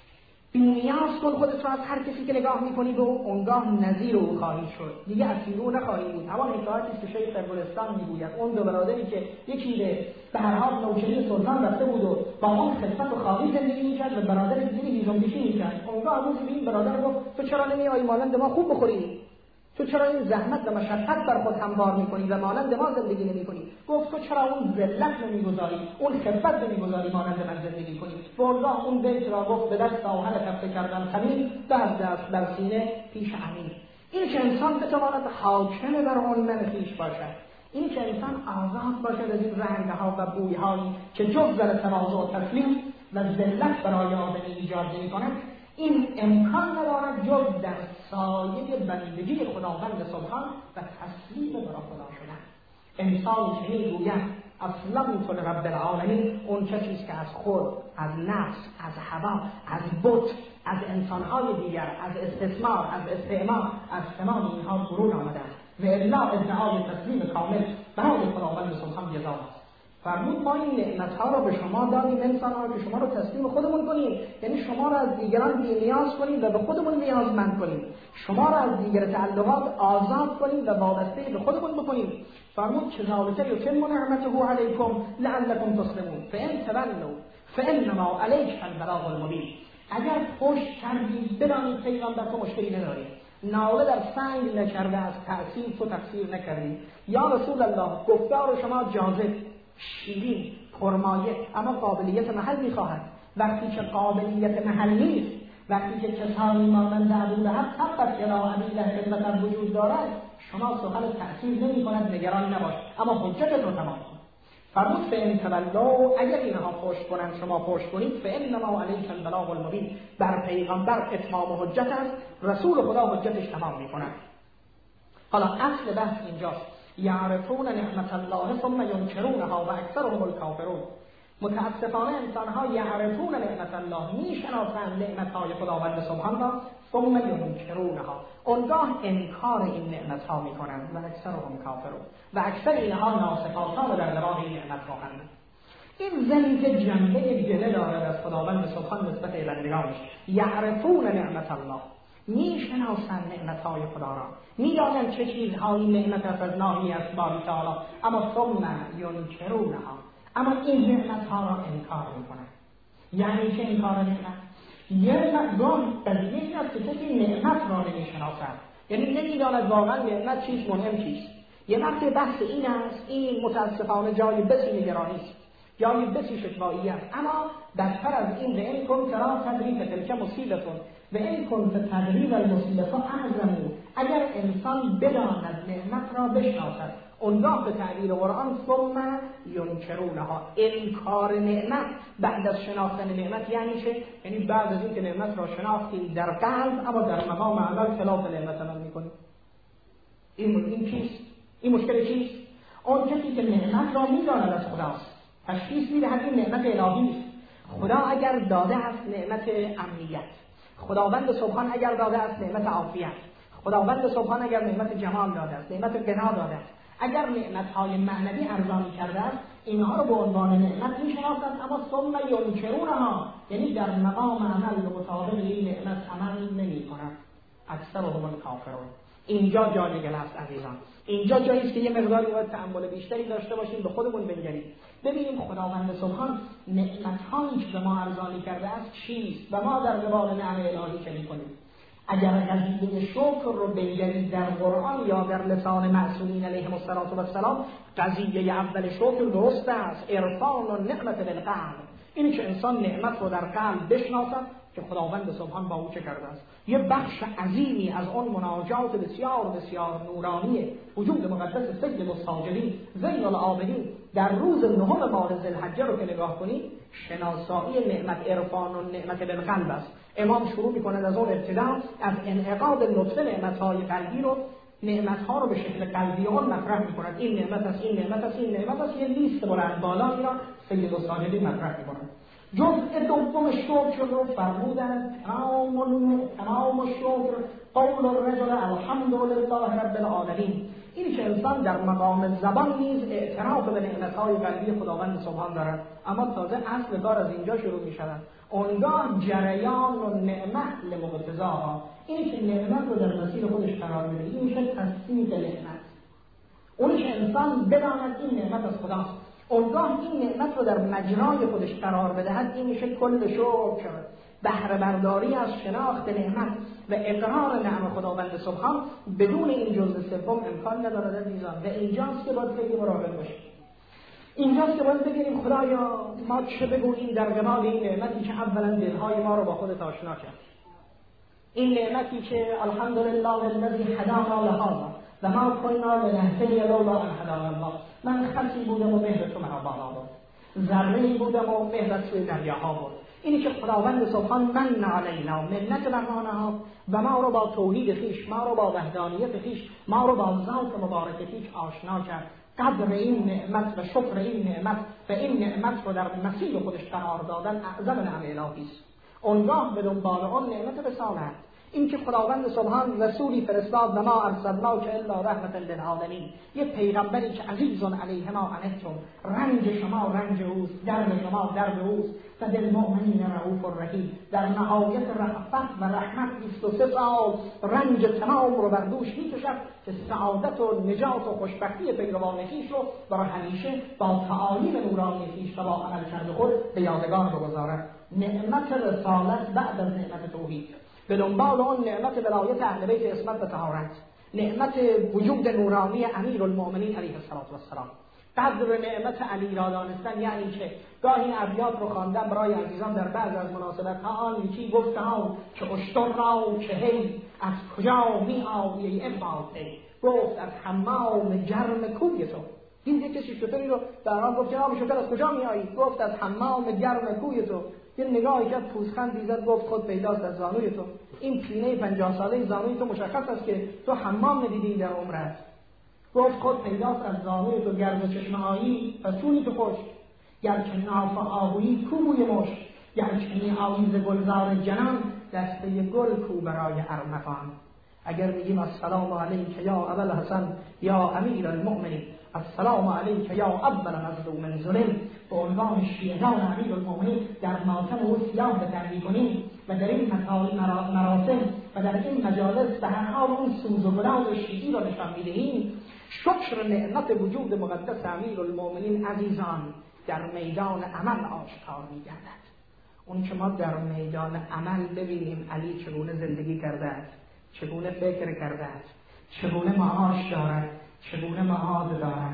بی‌نیاز کن خودت را از هر کسی که نگاه می‌کنی به اون، اونگاه نظیر او خواهی شد، دیگه اسیر او نخواهی بود. همان حکایتی که شیخ طبرستان میگوید، اون دو برادری که یکی به به هر حال نوشری سلطان رفته بود و با اون خدمت و خواهی زندگی می‌کرد و برادر دیگری هیزم‌کشی می‌کرد. اونگاه روزی به این برادر گفت تو چرا نمی‌آیی مانند ما خوب بخوری؟ تو چرا این زحمت و مشقت بر خود هموار می‌کنی و مانند ما زندگی نمی‌کنی؟ گفت تو چرا اون ذلت نمی‌گذاری، اون خفت نمی‌گذاری مانند من زندگی کنی؟ فردا اون بیت را گفت به دست آهن تفته کردن خمیر، بعد دست بر سینه پیش امیر. این که انسان بتواند حاکم بر اون من خویش باشد، این که انسان آزاد باشد از این رنگ‌ها و بوی‌هایی که جز در تواضع و تسلیم و ذلت برای آدمی ایجاد نمی‌کند، این امکان ندارد جز در سایه بندگی خداوند سبحان و تسلیم برای خدا شدن. انسان که میگوید اسلمت لرب العالمین، اون چیزی که از خود، از نفس، از هوا، از بت، از انسانهای دیگر، از استثمار، از استعمار، از تمام اینها برون آمدن و الا ادعای تسلیم کامل برای خداوند سبحان جزا است. فرمود ما این نعمت‌ها را به شما دادیم انسان‌ها که شما را تسلیم خودمون کنیم، یعنی شما را از دیگران بی‌نیاز کنیم و به خودمون نیازمند کنیم، شما را از دیگر تعلقات آزاد کنیم و وابسته به خودمون بکنیم. فرمود کذالک یتم نعمته علیکم لعلکم تسلمون فان تولوا فانما علیک البلاغ المبین. اگر پشت کردید بدانید پیغمبر تو مشکلی ندارید، ناله در سنگ نکرده از تأثیر تو تقصیر نکردید. یا رسول الله گفتار شما جاذب، شیرین، پرمایه، اما قابلیت محل می‌خواهد. وقتی که قابلیت محل نیست، وقتی که کسانی مانند ابولهب فقط الی ابی لهب وجود دارد، شما سخن تأثیر نمی‌کند، نگران نباش، اما حجت رو تمام کن. فرمود فان تولوا، اگر اینها پشت کنند شما پشت کنید، فانما علیک البلاغ المبین، بر پیغمبر اتمام حجت است، رسول خدا حجتش تمام می‌کند. حالا اصل بحث اینجاست، یعرفون نعمت الله ثم ینکرونها و اکثرهم الکافرون. متاسفانه انسان‌ها یعرفون نعمت الله، میشناسند نعمت‌های خداوند سبحان را، ثم ینکرونها، اونگاه انکار این نعمت‌ها می‌کنند و اکثرهم کافرون، و اکثر اینها ناسپاسان در درگاه این نعمت خواهند. این زنی که جنبه گله دارد از خداوند سبحان نسبت به بندگانش، یعرفون نعمت الله، میشناسند نعمت‌های خدا را، میدانند چه چیزهایی نعمت است از ناحیه اسباب تعالی، اما ثم ینکرونها، اما این نعمت‌ها را انکار می‌کنند. یعنی چه انکار نعمت؟ یه مقدار قضیه این است که کسی نعمت را نمی‌شناسد، یعنی نمی‌داند واقعا نعمت چیست، منعم چیست. یه وقت بحث این است، این متاسفانه جای بسی نگرانی است، جای بسی شکوایی است. اما بدتر از این، و این کن ترا تدریف تلک مصیبتون و این کن تدریف المصیبت اعظم، اگر انسان بداند نعمت را بشناسد، اونگاه به تعبیر قرآن ثم ینکرونها، انکار نعمت بعد از شناختن نعمت یعنی چه؟ یعنی بعد از این که نعمت را شناختیم در قلب، اما در مقام عمل خلاف نعمت عمل میکنیم. این این چیست؟ این مشکل چیست؟ اون کسی که نعمت را میداند از خداست، تشخیص میدهد این نعمت الهی است. خدا اگر داده است نعمت امنیت، خداوند سبحان اگر داده است نعمت عافیت، خداوند سبحان اگر نعمت جمال داده است، نعمت غنا داده است، اگر نعمت‌های معنوی ارزانی کرده است، اینها رو به عنوان نعمت می‌شناسند، اما ثم ینکرونها، یعنی در مقام عمل به مطابق این نعمت عمل نمی‌کنند. اکثرهم الکافرون. اینجا جای گل است عزیزان، اینجا جایی است که یه مقداری باید تأمل بیشتری داشته باشیم، به خودمون بنگریم، ببینیم خداوند سبحان نعمت‌هایی که به ما ارزانی کرده است چیست و ما در قبال نعمت الهی چه می‌کنیم. اگر قضیه شکر رو بنگرید در قرآن یا در لسان معصومین علیهم السلام، قضیه اول شکر درست است، عرفان و نعمت بالقلب، اینی که انسان نعمت رو در قلب بشناسد که خداوند سبحان با او چه کرده است. یه بخش عظیمی از اون مناجات بسیار بسیار نورانی وجود مقدس سید الساجدین زین العابدین در روز نهم ماه ذوالحجه رو که نگاه کنید، شناسایی نعمت عرفان و نعمت بالقلب است. امام شروع می‌کند از اون ابتدا، از انعقاد نطفه نعمت‌های قلبی رو نعمت‌ها رو به شکل قلبیان مطرح می‌کند. این نعمت است، این نعمت است، این نعمت است، یه لیست بلند بالایی را سید الساجدین مطرح می‌کند. جزء دوم شکر رو فرمودند تمام تمام شکر قول الرجل الحمد لله رب العالمین. اینی که انسان در مقام زبان نیز اعتراف به نعمت‌های قلبی خداوند سبحان دارد، اما تازه اصل کار از اینجا شروع می‌شود. اونگاه جریان و نعمت لمقتضاها، اینی که نعمت رو در مسیر خودش قرار میده، این میشه تصدیق نعمت. اونی که انسان بداند این نعمت از خداست، اونگاه این نعمت رو در مجرای خودش قرار بدهد، این میشه کل شکر. بهره برداری از شناخت نعمت و اقرار نعم خداوند سبحان بدون این جزء سوم امکان ندارد عزیزان. و اینجاست که باید خیلی مراقب باشیم. اینجاست که باید بگیریم خدایا ما چه بگوییم در قبال این نعمتی که اولا دلهای ما رو با خودت آشنا کرد، این نعمتی که الحمدلله الذی هدانا لهذا و ما کنا لنهتدی لولا ان هدانا الله. من خطی بودم و مهر تو مرا بالا برد، ذره‌ای بودم و مهرت توی دریاها برد. اینی که خداوند سبحان من علینا منت بر ما نهاد و ما رو با توحید خویش، ما رو با وحدانیت خویش، ما رو با ذات مبارک خویش آشنا کرد. قدر این نعمت و شکر این نعمت و این نعمت رو در مسیر خودش قرار دادن اعظم نعم الهی است. اونگاه به دنبال اون نعمت رسالت، این که خداوند سبحان رسولی فرستاد و ما ارسلناک الا رحمة للعالمین، یه پیغمبری که عزیز علیه ما عنتم، رنج شما رنج اوست، درد شما درد اوست و بالمؤمنین رؤوف الرحیم. در نهایت رأفت و رحمت بیست و سه سال رنج تمام رو بر دوش میکشد که سعادت و نجات و خوشبختی پیروان خویش رو برای همیشه با تعالیم نورانی خویش و با عمل کرد خود به یادگار بگذارد. نعمت رسالت بعد از نعمت توحید، به دنبال اون نعمت ولایت اهل بیت عصمت و طهارت، نعمت وجود نورانی امیرالمؤمنین علیه السلام. قدر نعمت علی را دانستن یعنی که گاهی این ابیات رو خواندم برای عزیزان در بعض از مناسبت‌ها، آن یکی گفتم که اشتر را که هی از کجا می آیی اباطه، گفت از حمام جرم کوی تو. دیدی کسی شطوری رو در آن گفت جناب شطور از کجا می آیی؟ گفت از حمام گرم کوی تو. یه نگاهی کرد پوزخندی زد گفت خود پیداست از زانوی تو. این پینه پنجاه ساله زانوی تو مشخص است که تو حمام ندیدی در عمرت. گفت خود پیداست از زانوی تو، گرد چشم آیی پس چونی تو خوش، گرچه ناف آهویی کو بوی مشک، گرچه می آویز گلزار جنان دسته گل کو برای ارمغان. اگر میگیم السلام علیک یا ابوالحسن یا امیر المؤمنین، السلام علیک یا اول مظلوم ظلم، به عنوان شیعیان امیر المؤمنین در ماتم او سیاه بتر کنیم و در این مراسم و در این مجالس به هر حال اون سوز و گلاز شیعی را نشان میدهیم. شکر نعمت وجود مقدس امیرالمؤمنین عزیزان در میدان عمل آشکار می‌گردد. اون که ما در میدان عمل ببینیم علی چگونه زندگی کرده است، چگونه فکر کرده است، چگونه معاش دارد، چگونه معاد دارد.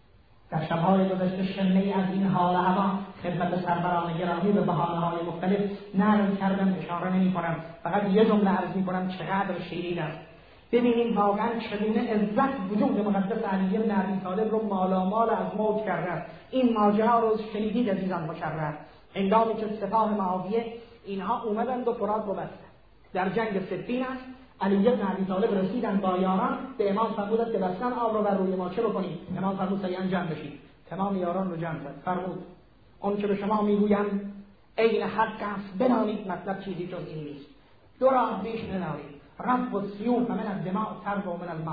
در شب‌های گذشته شنی از این حال هوا خدمت سروران گرامی به بهانه‌های مختلف نقل کردم، اشاره نمی‌کنم، فقط یه جمله عرض می‌کنم چقدر شیرین است. ببینیم واقعا چگونه عزت وجود مقدس علی بن ابی طالب رو مالامال از موت کرده است. این ماجرا رو شنیدید عزیزان مکرر، هنگامی که سپاه معاویه اینها اومدند و فرات رو بستند. در جنگ صفین است، علی بن ابی طالب رسیدند با یاران، به امام فرمودند که بستن آب رو بر روی ما چه بکنیم؟ امام فرمود سریعا جمع بشید. تمام یاران رو جمع کرد. فرمود اون که به شما میگویم عین حق است، بدانید مطلب چیزی جز این نیست. دو راه پیش ندارید، رب و سیوف من از دماء ترب و من الماء.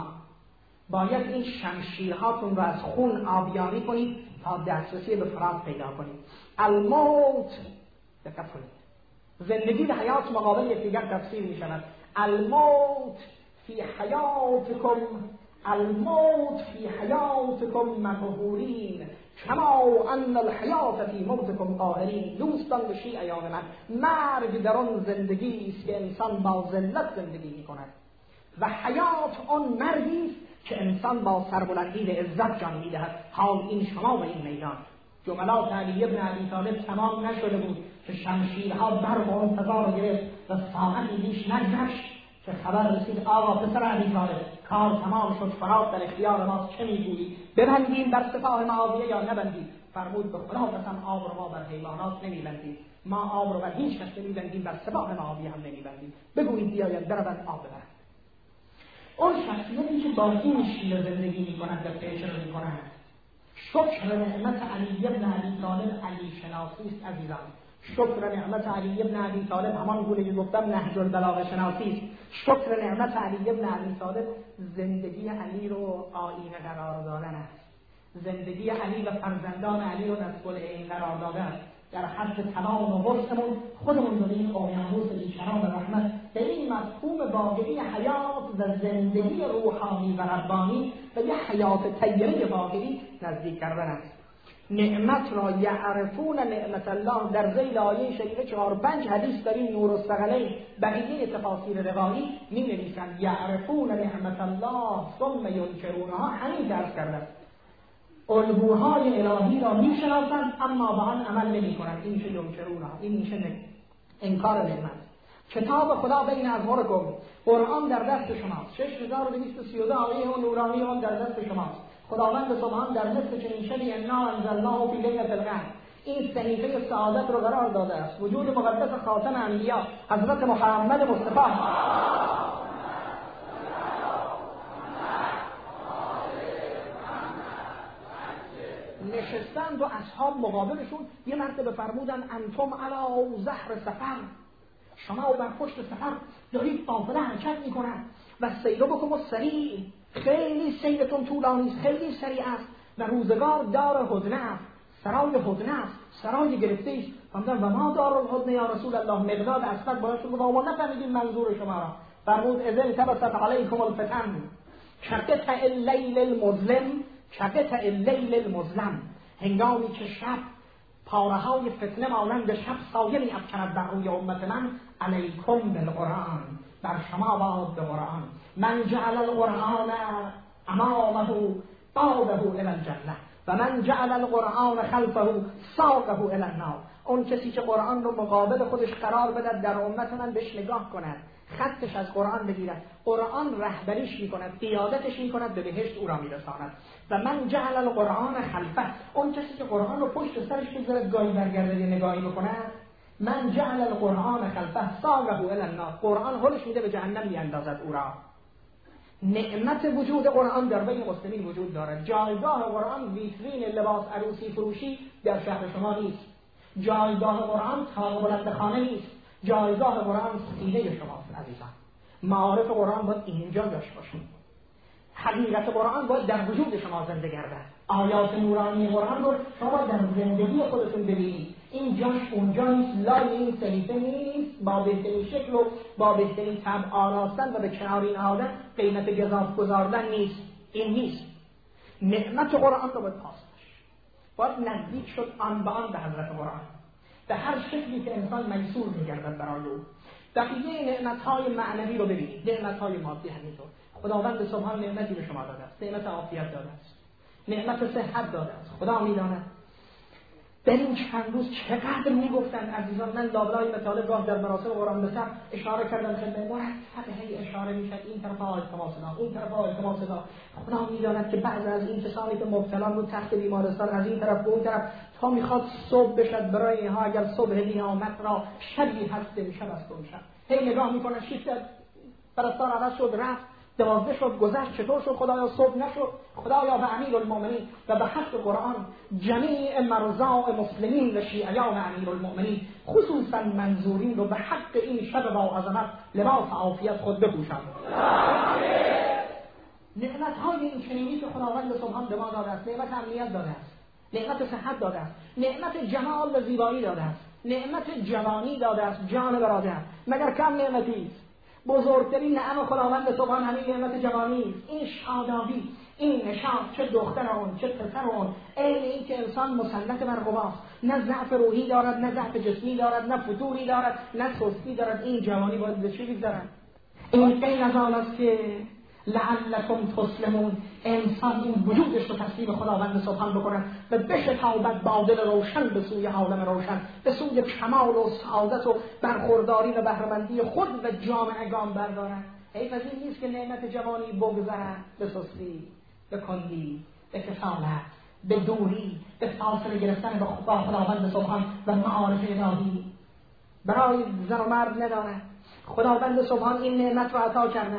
باید این شمشیرهاتون رو از خون آبیاری کنید تا دسترسی به فرات پیدا کنید. الموت دقت کنید، زندگی و حیات مقابل یکدیگر تفسیر می شود. الموت فی حیاتکم، الموت فی حیاتکم مقهورین کما ان الحیات فی موتکم قاهرین. دوستان و شیعیان من، مرگ در آن زندگی است که انسان با ذلت زندگی می کند و حیات آن مرگی است که انسان با سربلندی به عزت جان می دهد. حال این شما و این میدان. جملات علی بن ابی طالب تمام نشده بود که شمشیرها برق و انتظار گرفت و ساعتی بیش نگذشت که خبر رسید آقا پسر علی طالب کار تمام شد، فرات در اختیار ماست، چه میگویی؟ ببندیم بر سپاه معاویه یا نبندیم؟ فرمود به خدا قسم آب رو ما بر حیوانات نمیبندیم، ما آب رو بر هیچ کس نمیبندیم، بر سپاه معاویه هم نمیبندیم. بگویید بیاید بروند آب ببرند. اون شخصیتی که با این شیوه زندگی می‌کند و پیشه رو می‌کند. شکر نعمت علی بن ابی طالب علی شناسی است عزیزان. شکر نعمت علی بن ابی طالب همان گونه که گفتم نهج البلاغه شناسی است. شکر نعمت علی بن ابی طالب زندگی علی رو آیینه قرار دادن است. زندگی علی و فرزندان علی رو نسب العین قرار دادن. در حد تمام و وسعمون خودمون به این قوم امروز بیچاران به رحمت به این مفهوم واقعی حیات و زندگی روحانی و ربانی و یه حیات طیبه واقعی نزدیک کردن است. نعمت را یعرفون نعمت الله در ذیل آیه شریفه چهار پنج حدیث داریم نور الثقلین بقیه تفاسیر روایی می نویسند یعرفون نعمت الله ثم ینکرونها. همین درس کردن الگوهای الهی را می شناسند اما با آن عمل نمی کنند. این میشه ینکرونها، این میشه انکار نعمت. کتاب خدا بین اظهرکم، قرآن در دست شماست. شش هزار و دویست و سی و دو آیه و نورانی آن در دست شماست. خداوند سبحان در مثل چنین شبی انا انزلناه فی لیلة القدر این صحیفه سعادت رو قرار داده است. وجود مقدس خاتم انبیا حضرت محمد مصطفی نشستند و اصحاب مقابلشون یه مرتبه فرمودن انتم علی زهر سفر، شما بر پشت سفر دارید قافله حرکت میکنن و سیربکم سریع، خیلی سیرتون طولانی است، خیلی سریع است و روزگار دار هدنه است، سرای هدنه است، سرای گرفته است. فرمودن و ما دار الهدنه یا رسول الله. مقداد اسود باید شد و ما نفهمیدیم منظور شما را. فرمود اذن تبست علیکم الفتن کقطع اللیل المظلم کقطع اللیل المظلم. هنگامی که شب پاره‌های فتنه مانند شب سایه می‌افکند بر روی امت من، علیکم بالقرآن، بر شما باد به قرآن. من جعل القرآن امامه قاده الی الجنه و من جعل القرآن خلفه ساقه الی النار. اون کسی که قرآن رو مقابل خودش قرار بده در امت من بهش نگاه کند، خطش از قرآن بگیرد، قرآن رهبریش میکند، قیادتش میکند، به بهشت او را میرساند. و من جعل القرآن خلفه، اون کسی که قرآن رو پشت سرش بگذارد گاهی برگرده یه نگاهی بکند، من جعل القرآن خلفه ساقه الی النار، قرآن هلش میده به جهنم میاندازد او را. نعمت وجود قرآن در بین مسلمین وجود دارد. جایگاه قرآن ویترین لباس عروسی فروشی در شهر شما نیست. جایگاه قرآن تاق بلند خانه نیست. جایگاه قرآن سینه شماست عزیزان. معارف قرآن باید اینجا داشت باشید. حقیقت قرآن باید در وجود شما زنده گردد. آیات نورانی قرآن رو شما در زندگی خودتون ببینید. این جاش اونجا نیست، لای این صحیفه نیست، با بهترین شکل و با بهترین طبع آراستن و به کنار این آدم قیمت گزاف گذاردن نیست. این نیست. نعمت قرآن رو باید پاس داشت. باید نزدیک شد آن به آن به حضرت قرآن. به هر شکلی که انسان میسور می‌گردد برای او. بقیه نعمت‌های معنوی رو ببینید، نعمت‌های مادی همینطور. خداوند سبحان نعمتی به شما داده است، نعمت عافیت داده است، نعمت صحت داده است. خدا می‌داند. در این چند روز چقدر میگفتن عزیزان، من لابلای مطالب گاه در مراسم قرآن به سر اشاره کردم خدمت مرتب هی اشاره میشد این طرف ها التماس صدا، اون طرف ها التماس صدا. خدا میداند که بعض از این کسانی که مبتلا بود تحت بیمارستان از این طرف به اون طرف تا میخواد صبح بشد برای اینها، اگر صبح قیامت را شبی هست میشد است اون شب هی نگاه میکنه شیفت پرستار عوض شد رفت، دوازده شد گذشت، چطور شد خدایا صبح نشد؟ خدایا به امیرالمؤمنین و به حق قرآن جمیع مرضاء مسلمین و شیعیان امیرالمؤمنین خصوصا منظورین رو به حق این شب با عظمت لباس عافیت خود بپوشند. نعمت های این چنینی که خداوند سبحان به ما داده است، نعمت امنیت داده است، نعمت صحت داده است، نعمت جمال و زیبایی داده است، نعمت جوانی داده است. جان برادر مگر کم نعمتی است؟ بزرگترین نعم خداوند سبحان همین نعمت جوانی است. این شادابی، این نشاط، چه دختر اون چه پسر اون، این این که انسان مسلط بر قواست، نه ضعف روحی دارد، نه ضعف جسمی دارد، نه فتوری دارد، نه سستی دارد. این جوانی باید به چی بگذارد؟ این غیر از آن است که لعلکم تسلمون، انسان این وجودش رو تسلیم خداوند سبحان بکنه و بشتابد با دل روشن به سوی عالم روشن، به سوی کمال و سعادت و برخورداری و بهره‌مندی خود و جامعه گام بردارد. حیف از این نیست که نعمت جوانی بگذرد به سستی، به کندی، به کسالت، به دوری، به فاصله گرفتن با خداوند سبحان و معارف الهی. برای زن و مرد ندارد. خداوند سبحان این نعمت را عطا کرده است.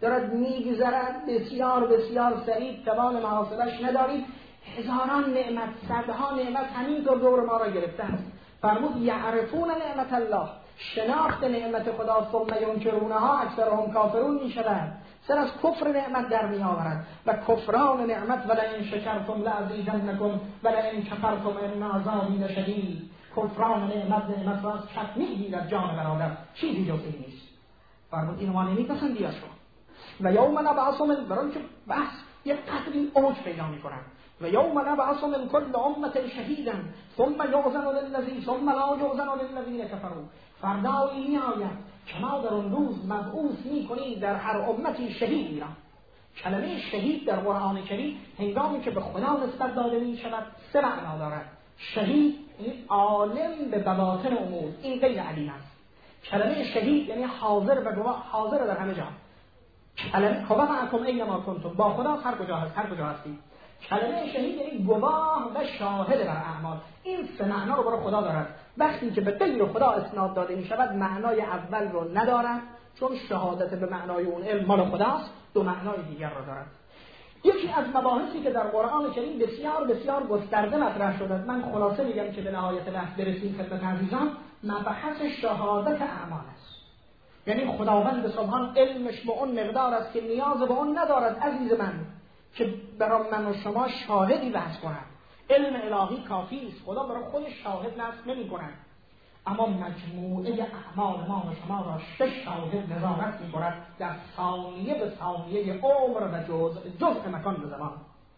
دارد میگذرد، بسیار بسیار سریع، توان محاسبش ندارید. هزاران نعمت، صدها نعمت همینطور دور ما را گرفته است. فرمود یعرفون نعمت الله، شناخت نعمت خدا، ثم ینکرونها اکثرهم کافرون می شود. سر از کفر نعمت در می آورد و کفران نعمت ولئن شکرتم لأزیدنکم ولئن کفرتم ان عذابی لشدید. کفران نعمت نعمت را از کف می گیرد جان برادر، چیزی جز این نیست. فرمود اینو ما نمی‌پسندیم یا شما. و یوم نبعث من، برای که بحث یک قدری اوج پیدا می‌کنند. و یوم نبعث من کل امة شهیدا ثم یؤذن للذین ثم لا یؤذن للذین کفروا. فردایی میآید که ما در اون روز مبعوث می‌کنیم در هر امتی شهیدی را. کلمه شهید در قرآن کریم هنگامی که به خدا نسبت داده می‌شود سه معنا دارد. شهید یعنی عالم به بواطن امور، این غیر علیم است. کلمه شهید یعنی حاضر و گواه، حاضر در همه جا. کلمه خدا معکم اینما کنتم، با خدا هر کجا هست، هر کجا هستید. کلمه شهید یعنی گواه و شاهد بر اعمال. این سه معنا رو برای خدا دارد. وقتی که به غیر خدا اسناد داده می شود معنای اول رو ندارد، چون شهادت به معنای اون علم مال خداست، دو معنای دیگر را دارد. یکی از مباحثی که در قرآن کریم بسیار بسیار گسترده مطرح شده، من خلاصه میگم که به نهایت بحث برسیم خدمت عزیزان، مبحث شهادت اعمال است. یعنی خداوند سبحان علمش به اون مقدار است که نیاز به اون ندارد عزیز من که برای من و شما شاهدی بحث کند. علم الهی کافی است، خدا برای خودش شاهد نصب نمی کند. اما مجموعه اعمال ما و شما را شش شاهد نظارت می کند در ثانیه به ثانیه عمر و جزء جزء مکان به زمان.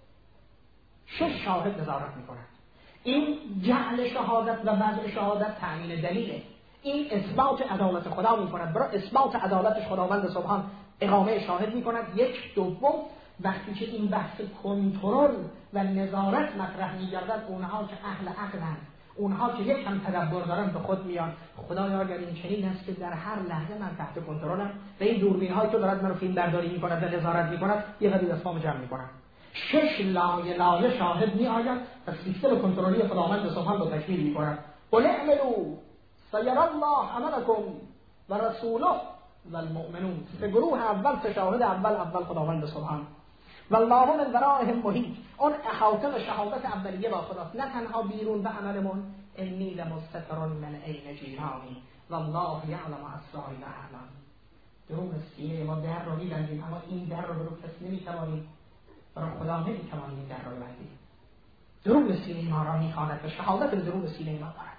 شش شاهد نظارت می کند. این جعل شهادت و وضع شهادت تعیین دلیله. این اثبات عدالت خدا می کند. برای اثبات عدالتش خداوند سبحان اقامه شاهد می کند. یک. دوم، وقتی که این بحث کنترل و نظارت مطرح می گردد، اونها که اهل عقلند، اونها که یک هم تدبر دارن به خود میان، خدایا اگر این چنین است که در هر لحظه من تحت کنترلم و این دوربین هایی که دارد منو فیلم برداری میکند و نظارت میکند یه قدری دستامو جمع میکنن. شش لایه لایه شاهد میآید و سیستم کنترلی خداوند سبحان رو تکمیل میکند. قل اعملوا سیری الله عملکم و رسوله و المؤمنون. سه گروه اول، سه شاهد اول اول خداوند سبحان. والله من ورائهم محیط. اون احاطه و شهادت اولیه با خداست، نه تنها بیرون به عملمون. انی لمستتر من عین جیرانی والله یعلم اسرار الاعلام. دروغ سینه ما در رو می‌بندیم، اما این در رو برو کسی نمی‌توانیم، برای خدا نمی‌توانیم این در رو ببندیم. دروغ سینه ما را می‌خواند و شهادت به دروغ سینه ما دارد.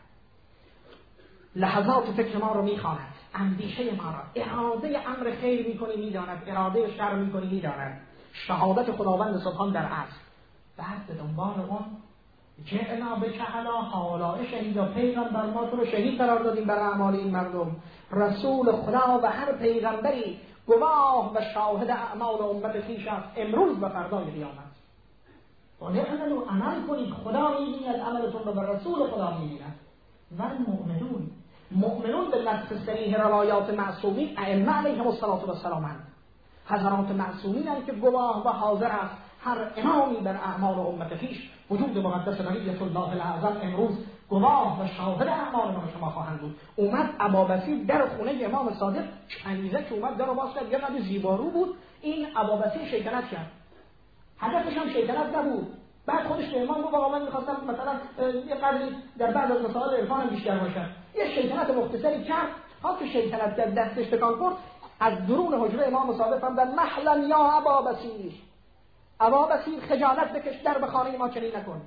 لحظات فکر ما رو می‌خواند، اندیشه ما را، اراده امر خیر می‌کنی می‌داند، اراده شر می‌کنی می‌داند. شهادت خداوند سبحان در اصل. بعد به دنبال اون جعلنا بک علی هؤلاء شهیدا، پیغمبر ما تو رو شهید قرار دادیم بر اعمال این مردم. رسول خدا و هر پیغمبری گواه و شاهد اعمال امت خویش است امروز و فردای قیامت. ولعملوا، عمل کنید، خدا می‌بیند عملتون رو، و رسول خدا می‌بیند. و المؤمنون، مؤمنون به نص صریح روایات معصومین ائمه علیهم السلام حضرات معصومین هم که گواه و حاضر است هر امامی در اعمال امت خویش. وجود مقدس بقیت الله الاعظم امروز گواه و شاهد اعمال ما شما خواهند بود. اومد ابابسی در خونه امام صادق، کنیزه که اومد در رو باز کرد، یه قدر زیبارو بود، این ابابسی شیطنت کرد. هدفش هم شیطنت نبود. بعد خودش به امام گفت آقا من می‌خواستم مثلا یه قدری در بعض از مسائل عرفان بیشتر باشم. یه شیطنت مختصری کرد. حالا که شیطنت در دستش تکان خورد، از درون حجره امام صادق فرمودند محلا یا ابا بصیر، ابا بصیر خجالت بکش، در به خانه ما چنین نکن.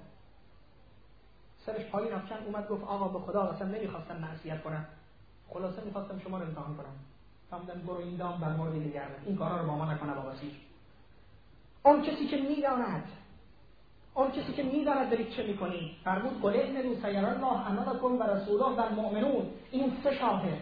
سرش پایین افکن، اومد گفت آقا به خدا قسم نمیخواستم معصیت کنم، خلاصه میخواستم شما رو امتحان کنم. فرمودند برو این دام بر مورد دیگرده، این کارا رو با ما نکن ابا بصیر. اون کسی که میداند، اون کسی که میداند دارید چه میکنید. فرمود قل اعملوا سیری الله عملکم و رسوله و المؤمنون. این سه شاهد.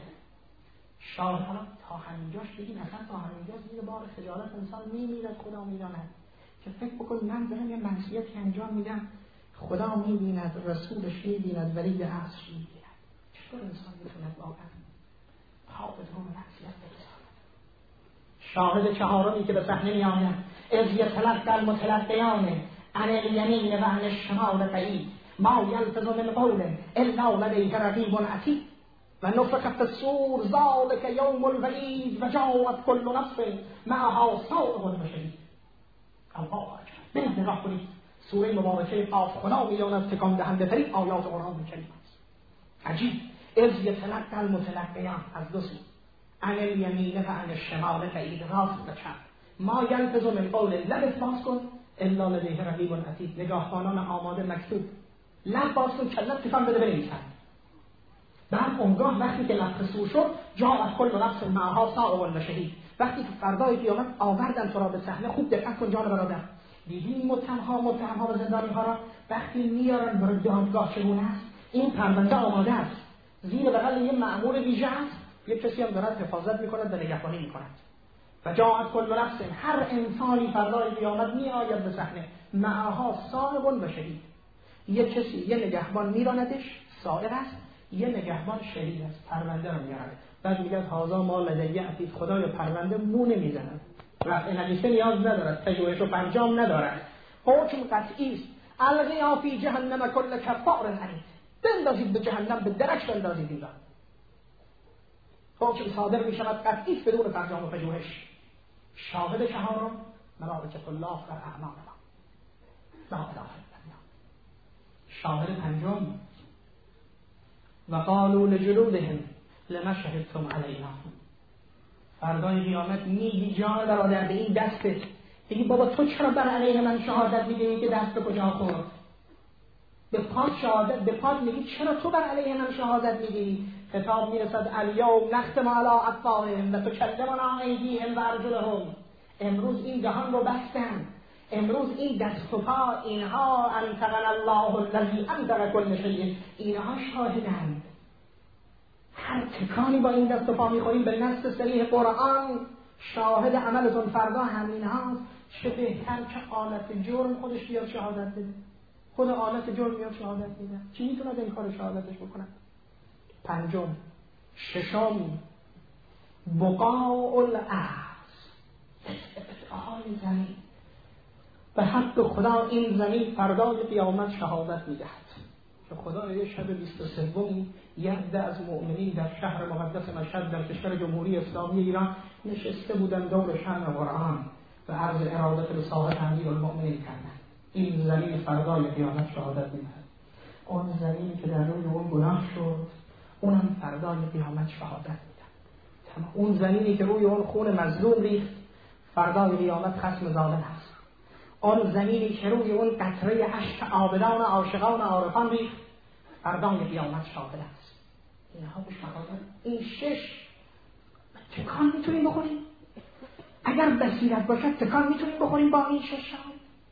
شاهد تا همینجاش بگیم، اصلا تا همینجاش زیر بار خجالت انسان میمیرد. خدا میداند که فکر بکن من دارم یه معصیتی انجام میدم، خدا میبیند، رسولش میبیند، ولی عصر میبیند. چطور انسان میتوند واقعا پا به درون معصیت بگذارد؟ شاهد چهارمی که به صحنه میآید، اذ یتلقی المتلقیان عن الیمین و عن الشمال قعید ما یلفظ من قول الا لدیه رقیب عتید. و نفخ فی الصور ذلک یوم الوعید و جاءت کل نفس معها سائق و شهید. الله اکبر. به نگاه کنید سوره مبارکه قاف خدا می‌داند تکان دهنده ترین آیات قرآن کریم است. عجیب. اذ یتلقی المتلقیان از دو سو، عن الیمین و عن الشمال قعید، راست و چپ. ما یلفظ من قول، لب باز کن الا لدیه رقیب عتید، نگاهبانان آماده مکتوب. لب باز کن کلت تکان بده بنویسند. بعد اونگاه وقتی که نفخ صور شد جاءت کل نفس معها سائق و شهید، وقتی که فردای قیامت آوردن تو را به صحنه، خوب دقت کن جان برادر، دیدیم متهم‌ها متهم‌ها و زندانی‌ها را وقتی میارن برای دادگاه چگونه است؟ این پرونده آماده است، زیر بغل یه مأمور ویژه است، یک کسی هم دارد حفاظت میکند و نگهبانی میکند. و جاءت کل نفس، هر انسانی فردای قیامت میآید به صحنه، معها سائق و شهید، یک کسی یه نگهبان میراندش، سائق است، یه نگهبان شهید است، پرونده رو میارد. بعد میگه هازا ما لدیه عتید، خدای پرونده مو نمیزند، رفع نویسه نیاز ندارد، پژوهش و پرجام ندارد، حکم قطعی است. القیا فی جهنم کل کفار عنید، بندازید به جهنم، به درک بندازید اینجا. حکم صادر می شود قطعی است بدون پرجام و پژوهش. شاهد چهارم ملائکه الله و اعمالنا، لا اله الا الله. شاهد پنجم و قالوا لجلودهم لما شهدتم علینا، فردای قیامت میگی جان برادر به این دستت، بگی بابا تو چرا بر علیه من شهادت میدهی که دست کجا خورد؟ به پاد شهادت، به پاد میگی چرا تو بر علیه من شهادت میدهی؟ خطاب میرسد الیوم نختم علی افواههم و تکلمنا ایدیهم و ارجلهم، امروز این دهان رو بستن، امروز این دست و پا، اینها انطقنا الله الذی انطق کل شیء، اینها شاهدند. هر تکانی با این دست و پا میخوریم به نص صریح قرآن، شاهد عملتون فردا همین هاست. چه بهتر که آلت جرم خودش بیاد شهادت بده، خود آلت جرم بیاد شهادت بده، چی میتوند این کار شهادتش بکنن؟ پنجم ششم بقاء الارض، استبقاء زمین. به حق خدا این زمین فردای قیامت شهادت میدهد که خدا یه شب بیست و سوم یک عده از مؤمنین در شهر مقدس مشهد در کشور جمهوری اسلامی ایران نشسته بودن دور شمع قرآن و عرض ارادت به صاحب امیرالمؤمنین کردن. این زمین فردای قیامت شهادت میدهد. اون زمینی که در روی اون گناه شد اونم فردای قیامت شهادت میدهد. اون زمینی که روی اون خون مظلوم ریخت فردای قیامت خصم ظالم هست. آن زمینی که روی اون قطره اشک عابدان عاشقان عارفان ریخت فردای قیامت شاهد است. اینها به شهادت. این شش تکان میتونیم بخوریم؟ اگر بصیرت باشد تکان میتونیم بخوریم با این شش شاهد؟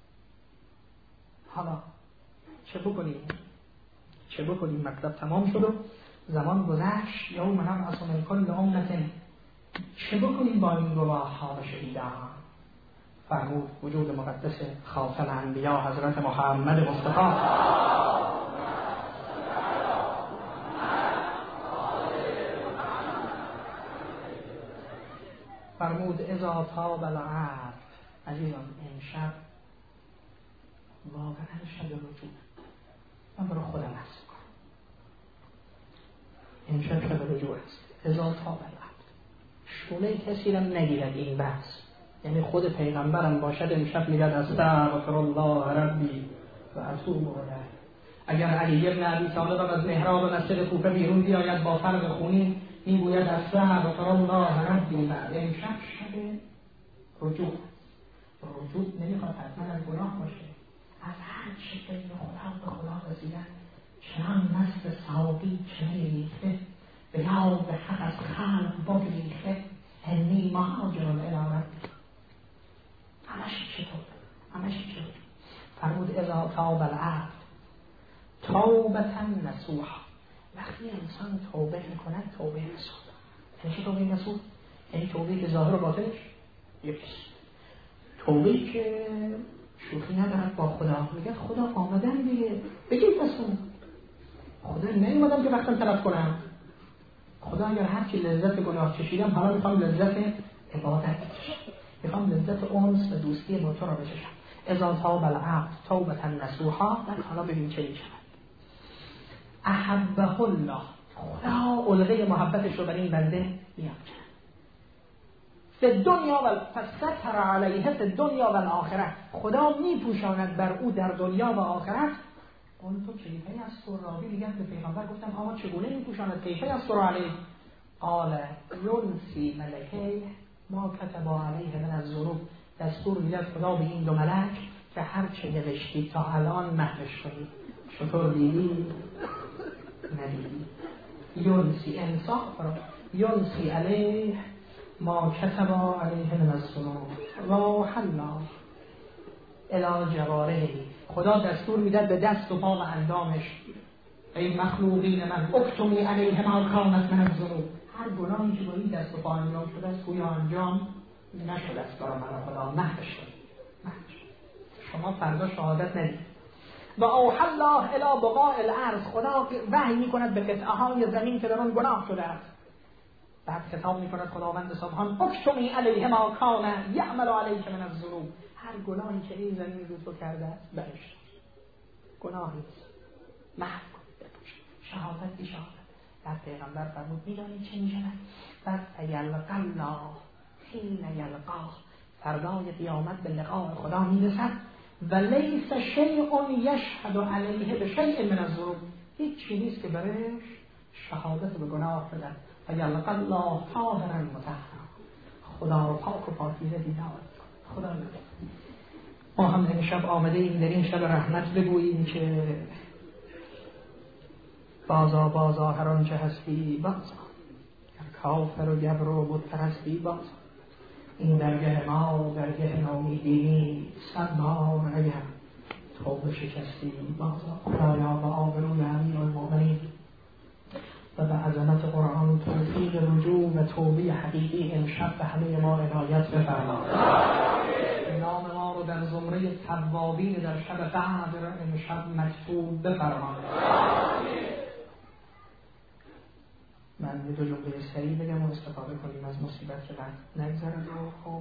حالا چه بکنیم؟ چه بکنیم؟ مطلب تمام شد و زمان گذشت. یوم نبعث من کل امة، چه بکنیم با این گواه ها و شهیدان؟ فرمود وجود مقدس خاتم انبیا حضرت محمد مصطفی فرمود اذا طاب العرض. عزیزان این شب واقعا شب رجوع، من برای خودم حس کنم این شب شب رجوع است. اذا طاب العرض، شونه کسی را نگیرد این بحث، یعنی خود پیغمبرم باشد امشب میگد استغفر الله ربی و اتوب الیه. اگر علی ابن ابی طالب از محراب مسجد کوفه بیرون بیاید با فرق خونین میگوید استغفر الله ربی، بعد امشب شب رجوع. رجوع نمیخواد حتما از گناه باشه، از هر چی که به خدا به خدا رسیدن، چنان مست ساقی چنین ریخته به یاد حق از خلق بگریخته، هنی مهاجر الی ربی. همش چطور؟ همش چطور؟ فرمود اذا طاب العبد توبة نصوحا، وقتی انسان توبه میکند توبه نصوح. یعنی چه توبه نصوح؟ یعنی توبه که ظاهر و باطنش یکیست، توبه که شوخی ندارد با خدا، میگه خدا آمدن دیگه بگید نصوح، خدا نیومدم که وقتم تلف کنم، خدا اگر هرچی لذت گناه چشیدم حالا میخوام لذت عبادت بچشم، میخوام لذت انس و دوستی با تو را بچشم. اذا طاب العبد توبة نصوحا. حالا ببین چه میشود. احبه الله، خدا علقه محبتش رو بر این بنده میاد. فی دنیا و فستر علیه فی دنیا و الاخره، خدا میپوشاند بر او در دنیا و آخرت. اون تو کیفه از سراوی میگن به پیغمبر گفتم اما چگونه میپوشاند؟ کیفه از سراوی علیه؟ قال ینسی ملکه ما کتب علیه من الذنوب، دستور میداد خدا به این دو ملک که هر چه نوشتی تا الان محوش کنید. چطور دیدی؟ ندیدی. ینسی انصاف را ینسی علیه ما کتب علیه من الذنوب و حلا الی جوارحه، خدا دستور میداد به دست و پا و اندامش ای مخلوقین من اکتمی علیه ما کانت من الذنوب، هر گناهی که با این دست و پا انجام شده است گویا انجام نشده است برای من خدا محوش کنید. شما فردا شهادت ندید. و اوحی الله الی بقاع الارض، خدا وحی میکند به قطعه های زمین که در آن گناه شده است. بعد خطاب میکند خداوند سبحان اکتمی علیه ما کان یعمل علیک من الذنوب، هر گناهی که این زمین رو تو کرده است برش گناهی است، محو کن، بپوش. شهادت بی شهادت. بعد پیغمبر فرمود میدانید چه میشود؟ بعد یلقا الله حین یلقاه، فردای قیامت به لقاء خدا میرسد و لیس شیء یشهد علیه بشیء من الذنوب، هیچ چیزی نیست که برایش شهادت به گناه بدن. و یلقا الله طاهرا مطهرا، خدا رو پاک و پاکیزه دیدار. خدا رو ما هم امشب آمده ایم در این شب رحمت بگوییم که بازا بازا هر آنچه هستی بازا، گر کافر و گبر و بت پرستی بازا، این درگه ما درگه نامیدی صد بار اگر توبه شکستی بازا. خدایا به آبروی امیرالمؤمنین و به عظمت قرآن توفیق رجوع و توبه حقیقی امشب به همه ما عنایت بفرما. نام ما رو در زمره توابین در شب قدر امشب مکتوب بفرما. من یه دو جمله سریع بگم و استفاده کنیم از مصیبت که بعد نگذرد. و خب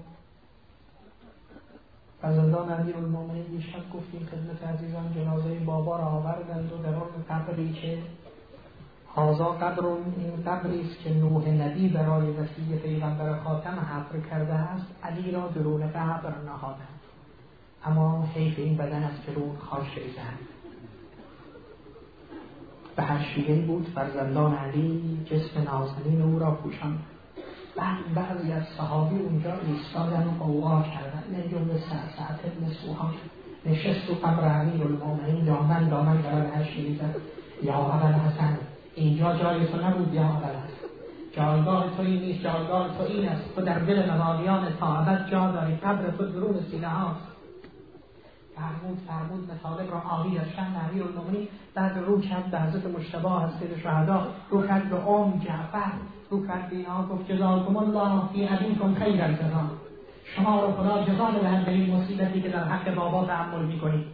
فرزندان امیرالمؤمنین دیشب گفتیم خدمت عزیزان جنازه بابا را آوردند و در آن قبری که هازا قبر، این قبری است که نوح نبی برای وصی پیغمبر خاتم حفر کرده است، علی را درون قبر نهادند، اما حیف این بدن است که رون خاش ریزند. به هر شیوه‌ای بود فرزندان علی جسم نازنین او را پوشاند. بعد بعضی از صحابی اونجا ایستادن و قوقا کردن، من جمله سعد بن سوحان نشست و قبر امیرالمؤمنین دامن دامن برای هر شیوه‌ای زد یا ابوالحسن اینجا جای تو نبود، یا ابوالحسن جایگاه تو این نیست، جایگاه تو این است، تو در دل موالیان تا ابد جا داری، قبر تو درون سینه هاست. فرمود فرمود مطالب را عالی از شأن امیرالمؤمنین. بعد رو کرد به حضرت مجتبی حضرت شهدا، رو کرد به ام جعفر، رو کرد به اینها گفت جزاکم الله فی ابیکم خیر الجزا، شما رو خدا جزا بدهد به این مصیبتی که در حق بابا تحمل میکنید.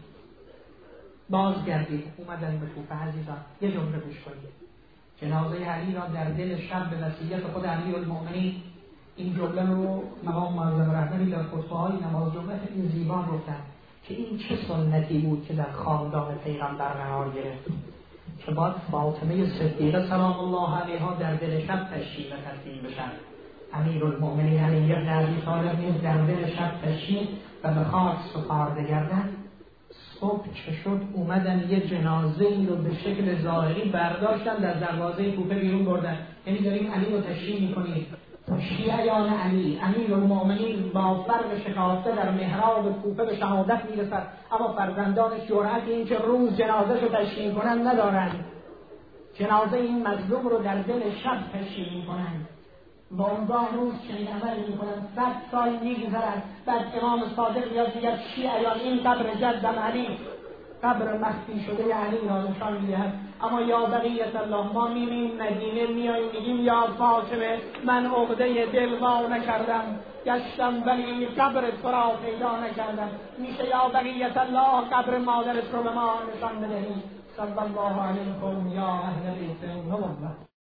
بازگردید اومدن به کوفه. عزیزان یه جمله گوش کنید، جنازه علی را در دل شب به وصیت خود امیرالمؤمنین، این جمله رو مقام معظم رهبری در خطبه‌های نماز جمعه خیلی زیبا گفتن که این چه سنتی بود که در خاندان پیغمبر قرار گرفت که باید فاطمه صدیقه سلام الله علیها در دل شب تشییع و تدفین بشن. امیرالمؤمنین علی بن ابی طالب نیز در دل شب تشییع و به خاک سپرده گردن. صبح چه شد اومدن یه جنازه ای رو به شکل ظاهری برداشتن در دروازه کوفه بیرون بردن، یعنی داریم علی رو تشییع میکنیم. شیعیان علی امیرالمؤمنین با فرق شکافته در محراب کوفه به شهادت میرسد، اما فرزندانش جرأت این که روز جنازه رو تشییع کنن ندارند. جنازه این مظلوم رو در دل شب تشییع میکنن، با اونگاه روز چنین عمل میکنن. صد سال میگذرد، بعد امام صادق یا دیگر شیعیان این قبر جدم علی، قبر مخفی شده علی را نشان میدهد. اما یا بقیت الله، ما میریم مدینه میاییم میگیم یا فاطمه من عقده دل وا نکردم، گشتم ولی قبر تو را پیدا نکردم. میشه یا بقیت الله قبر مادرت رو به ما نشان بدهید. صلی الله علیکم یا اهل بیت محمد.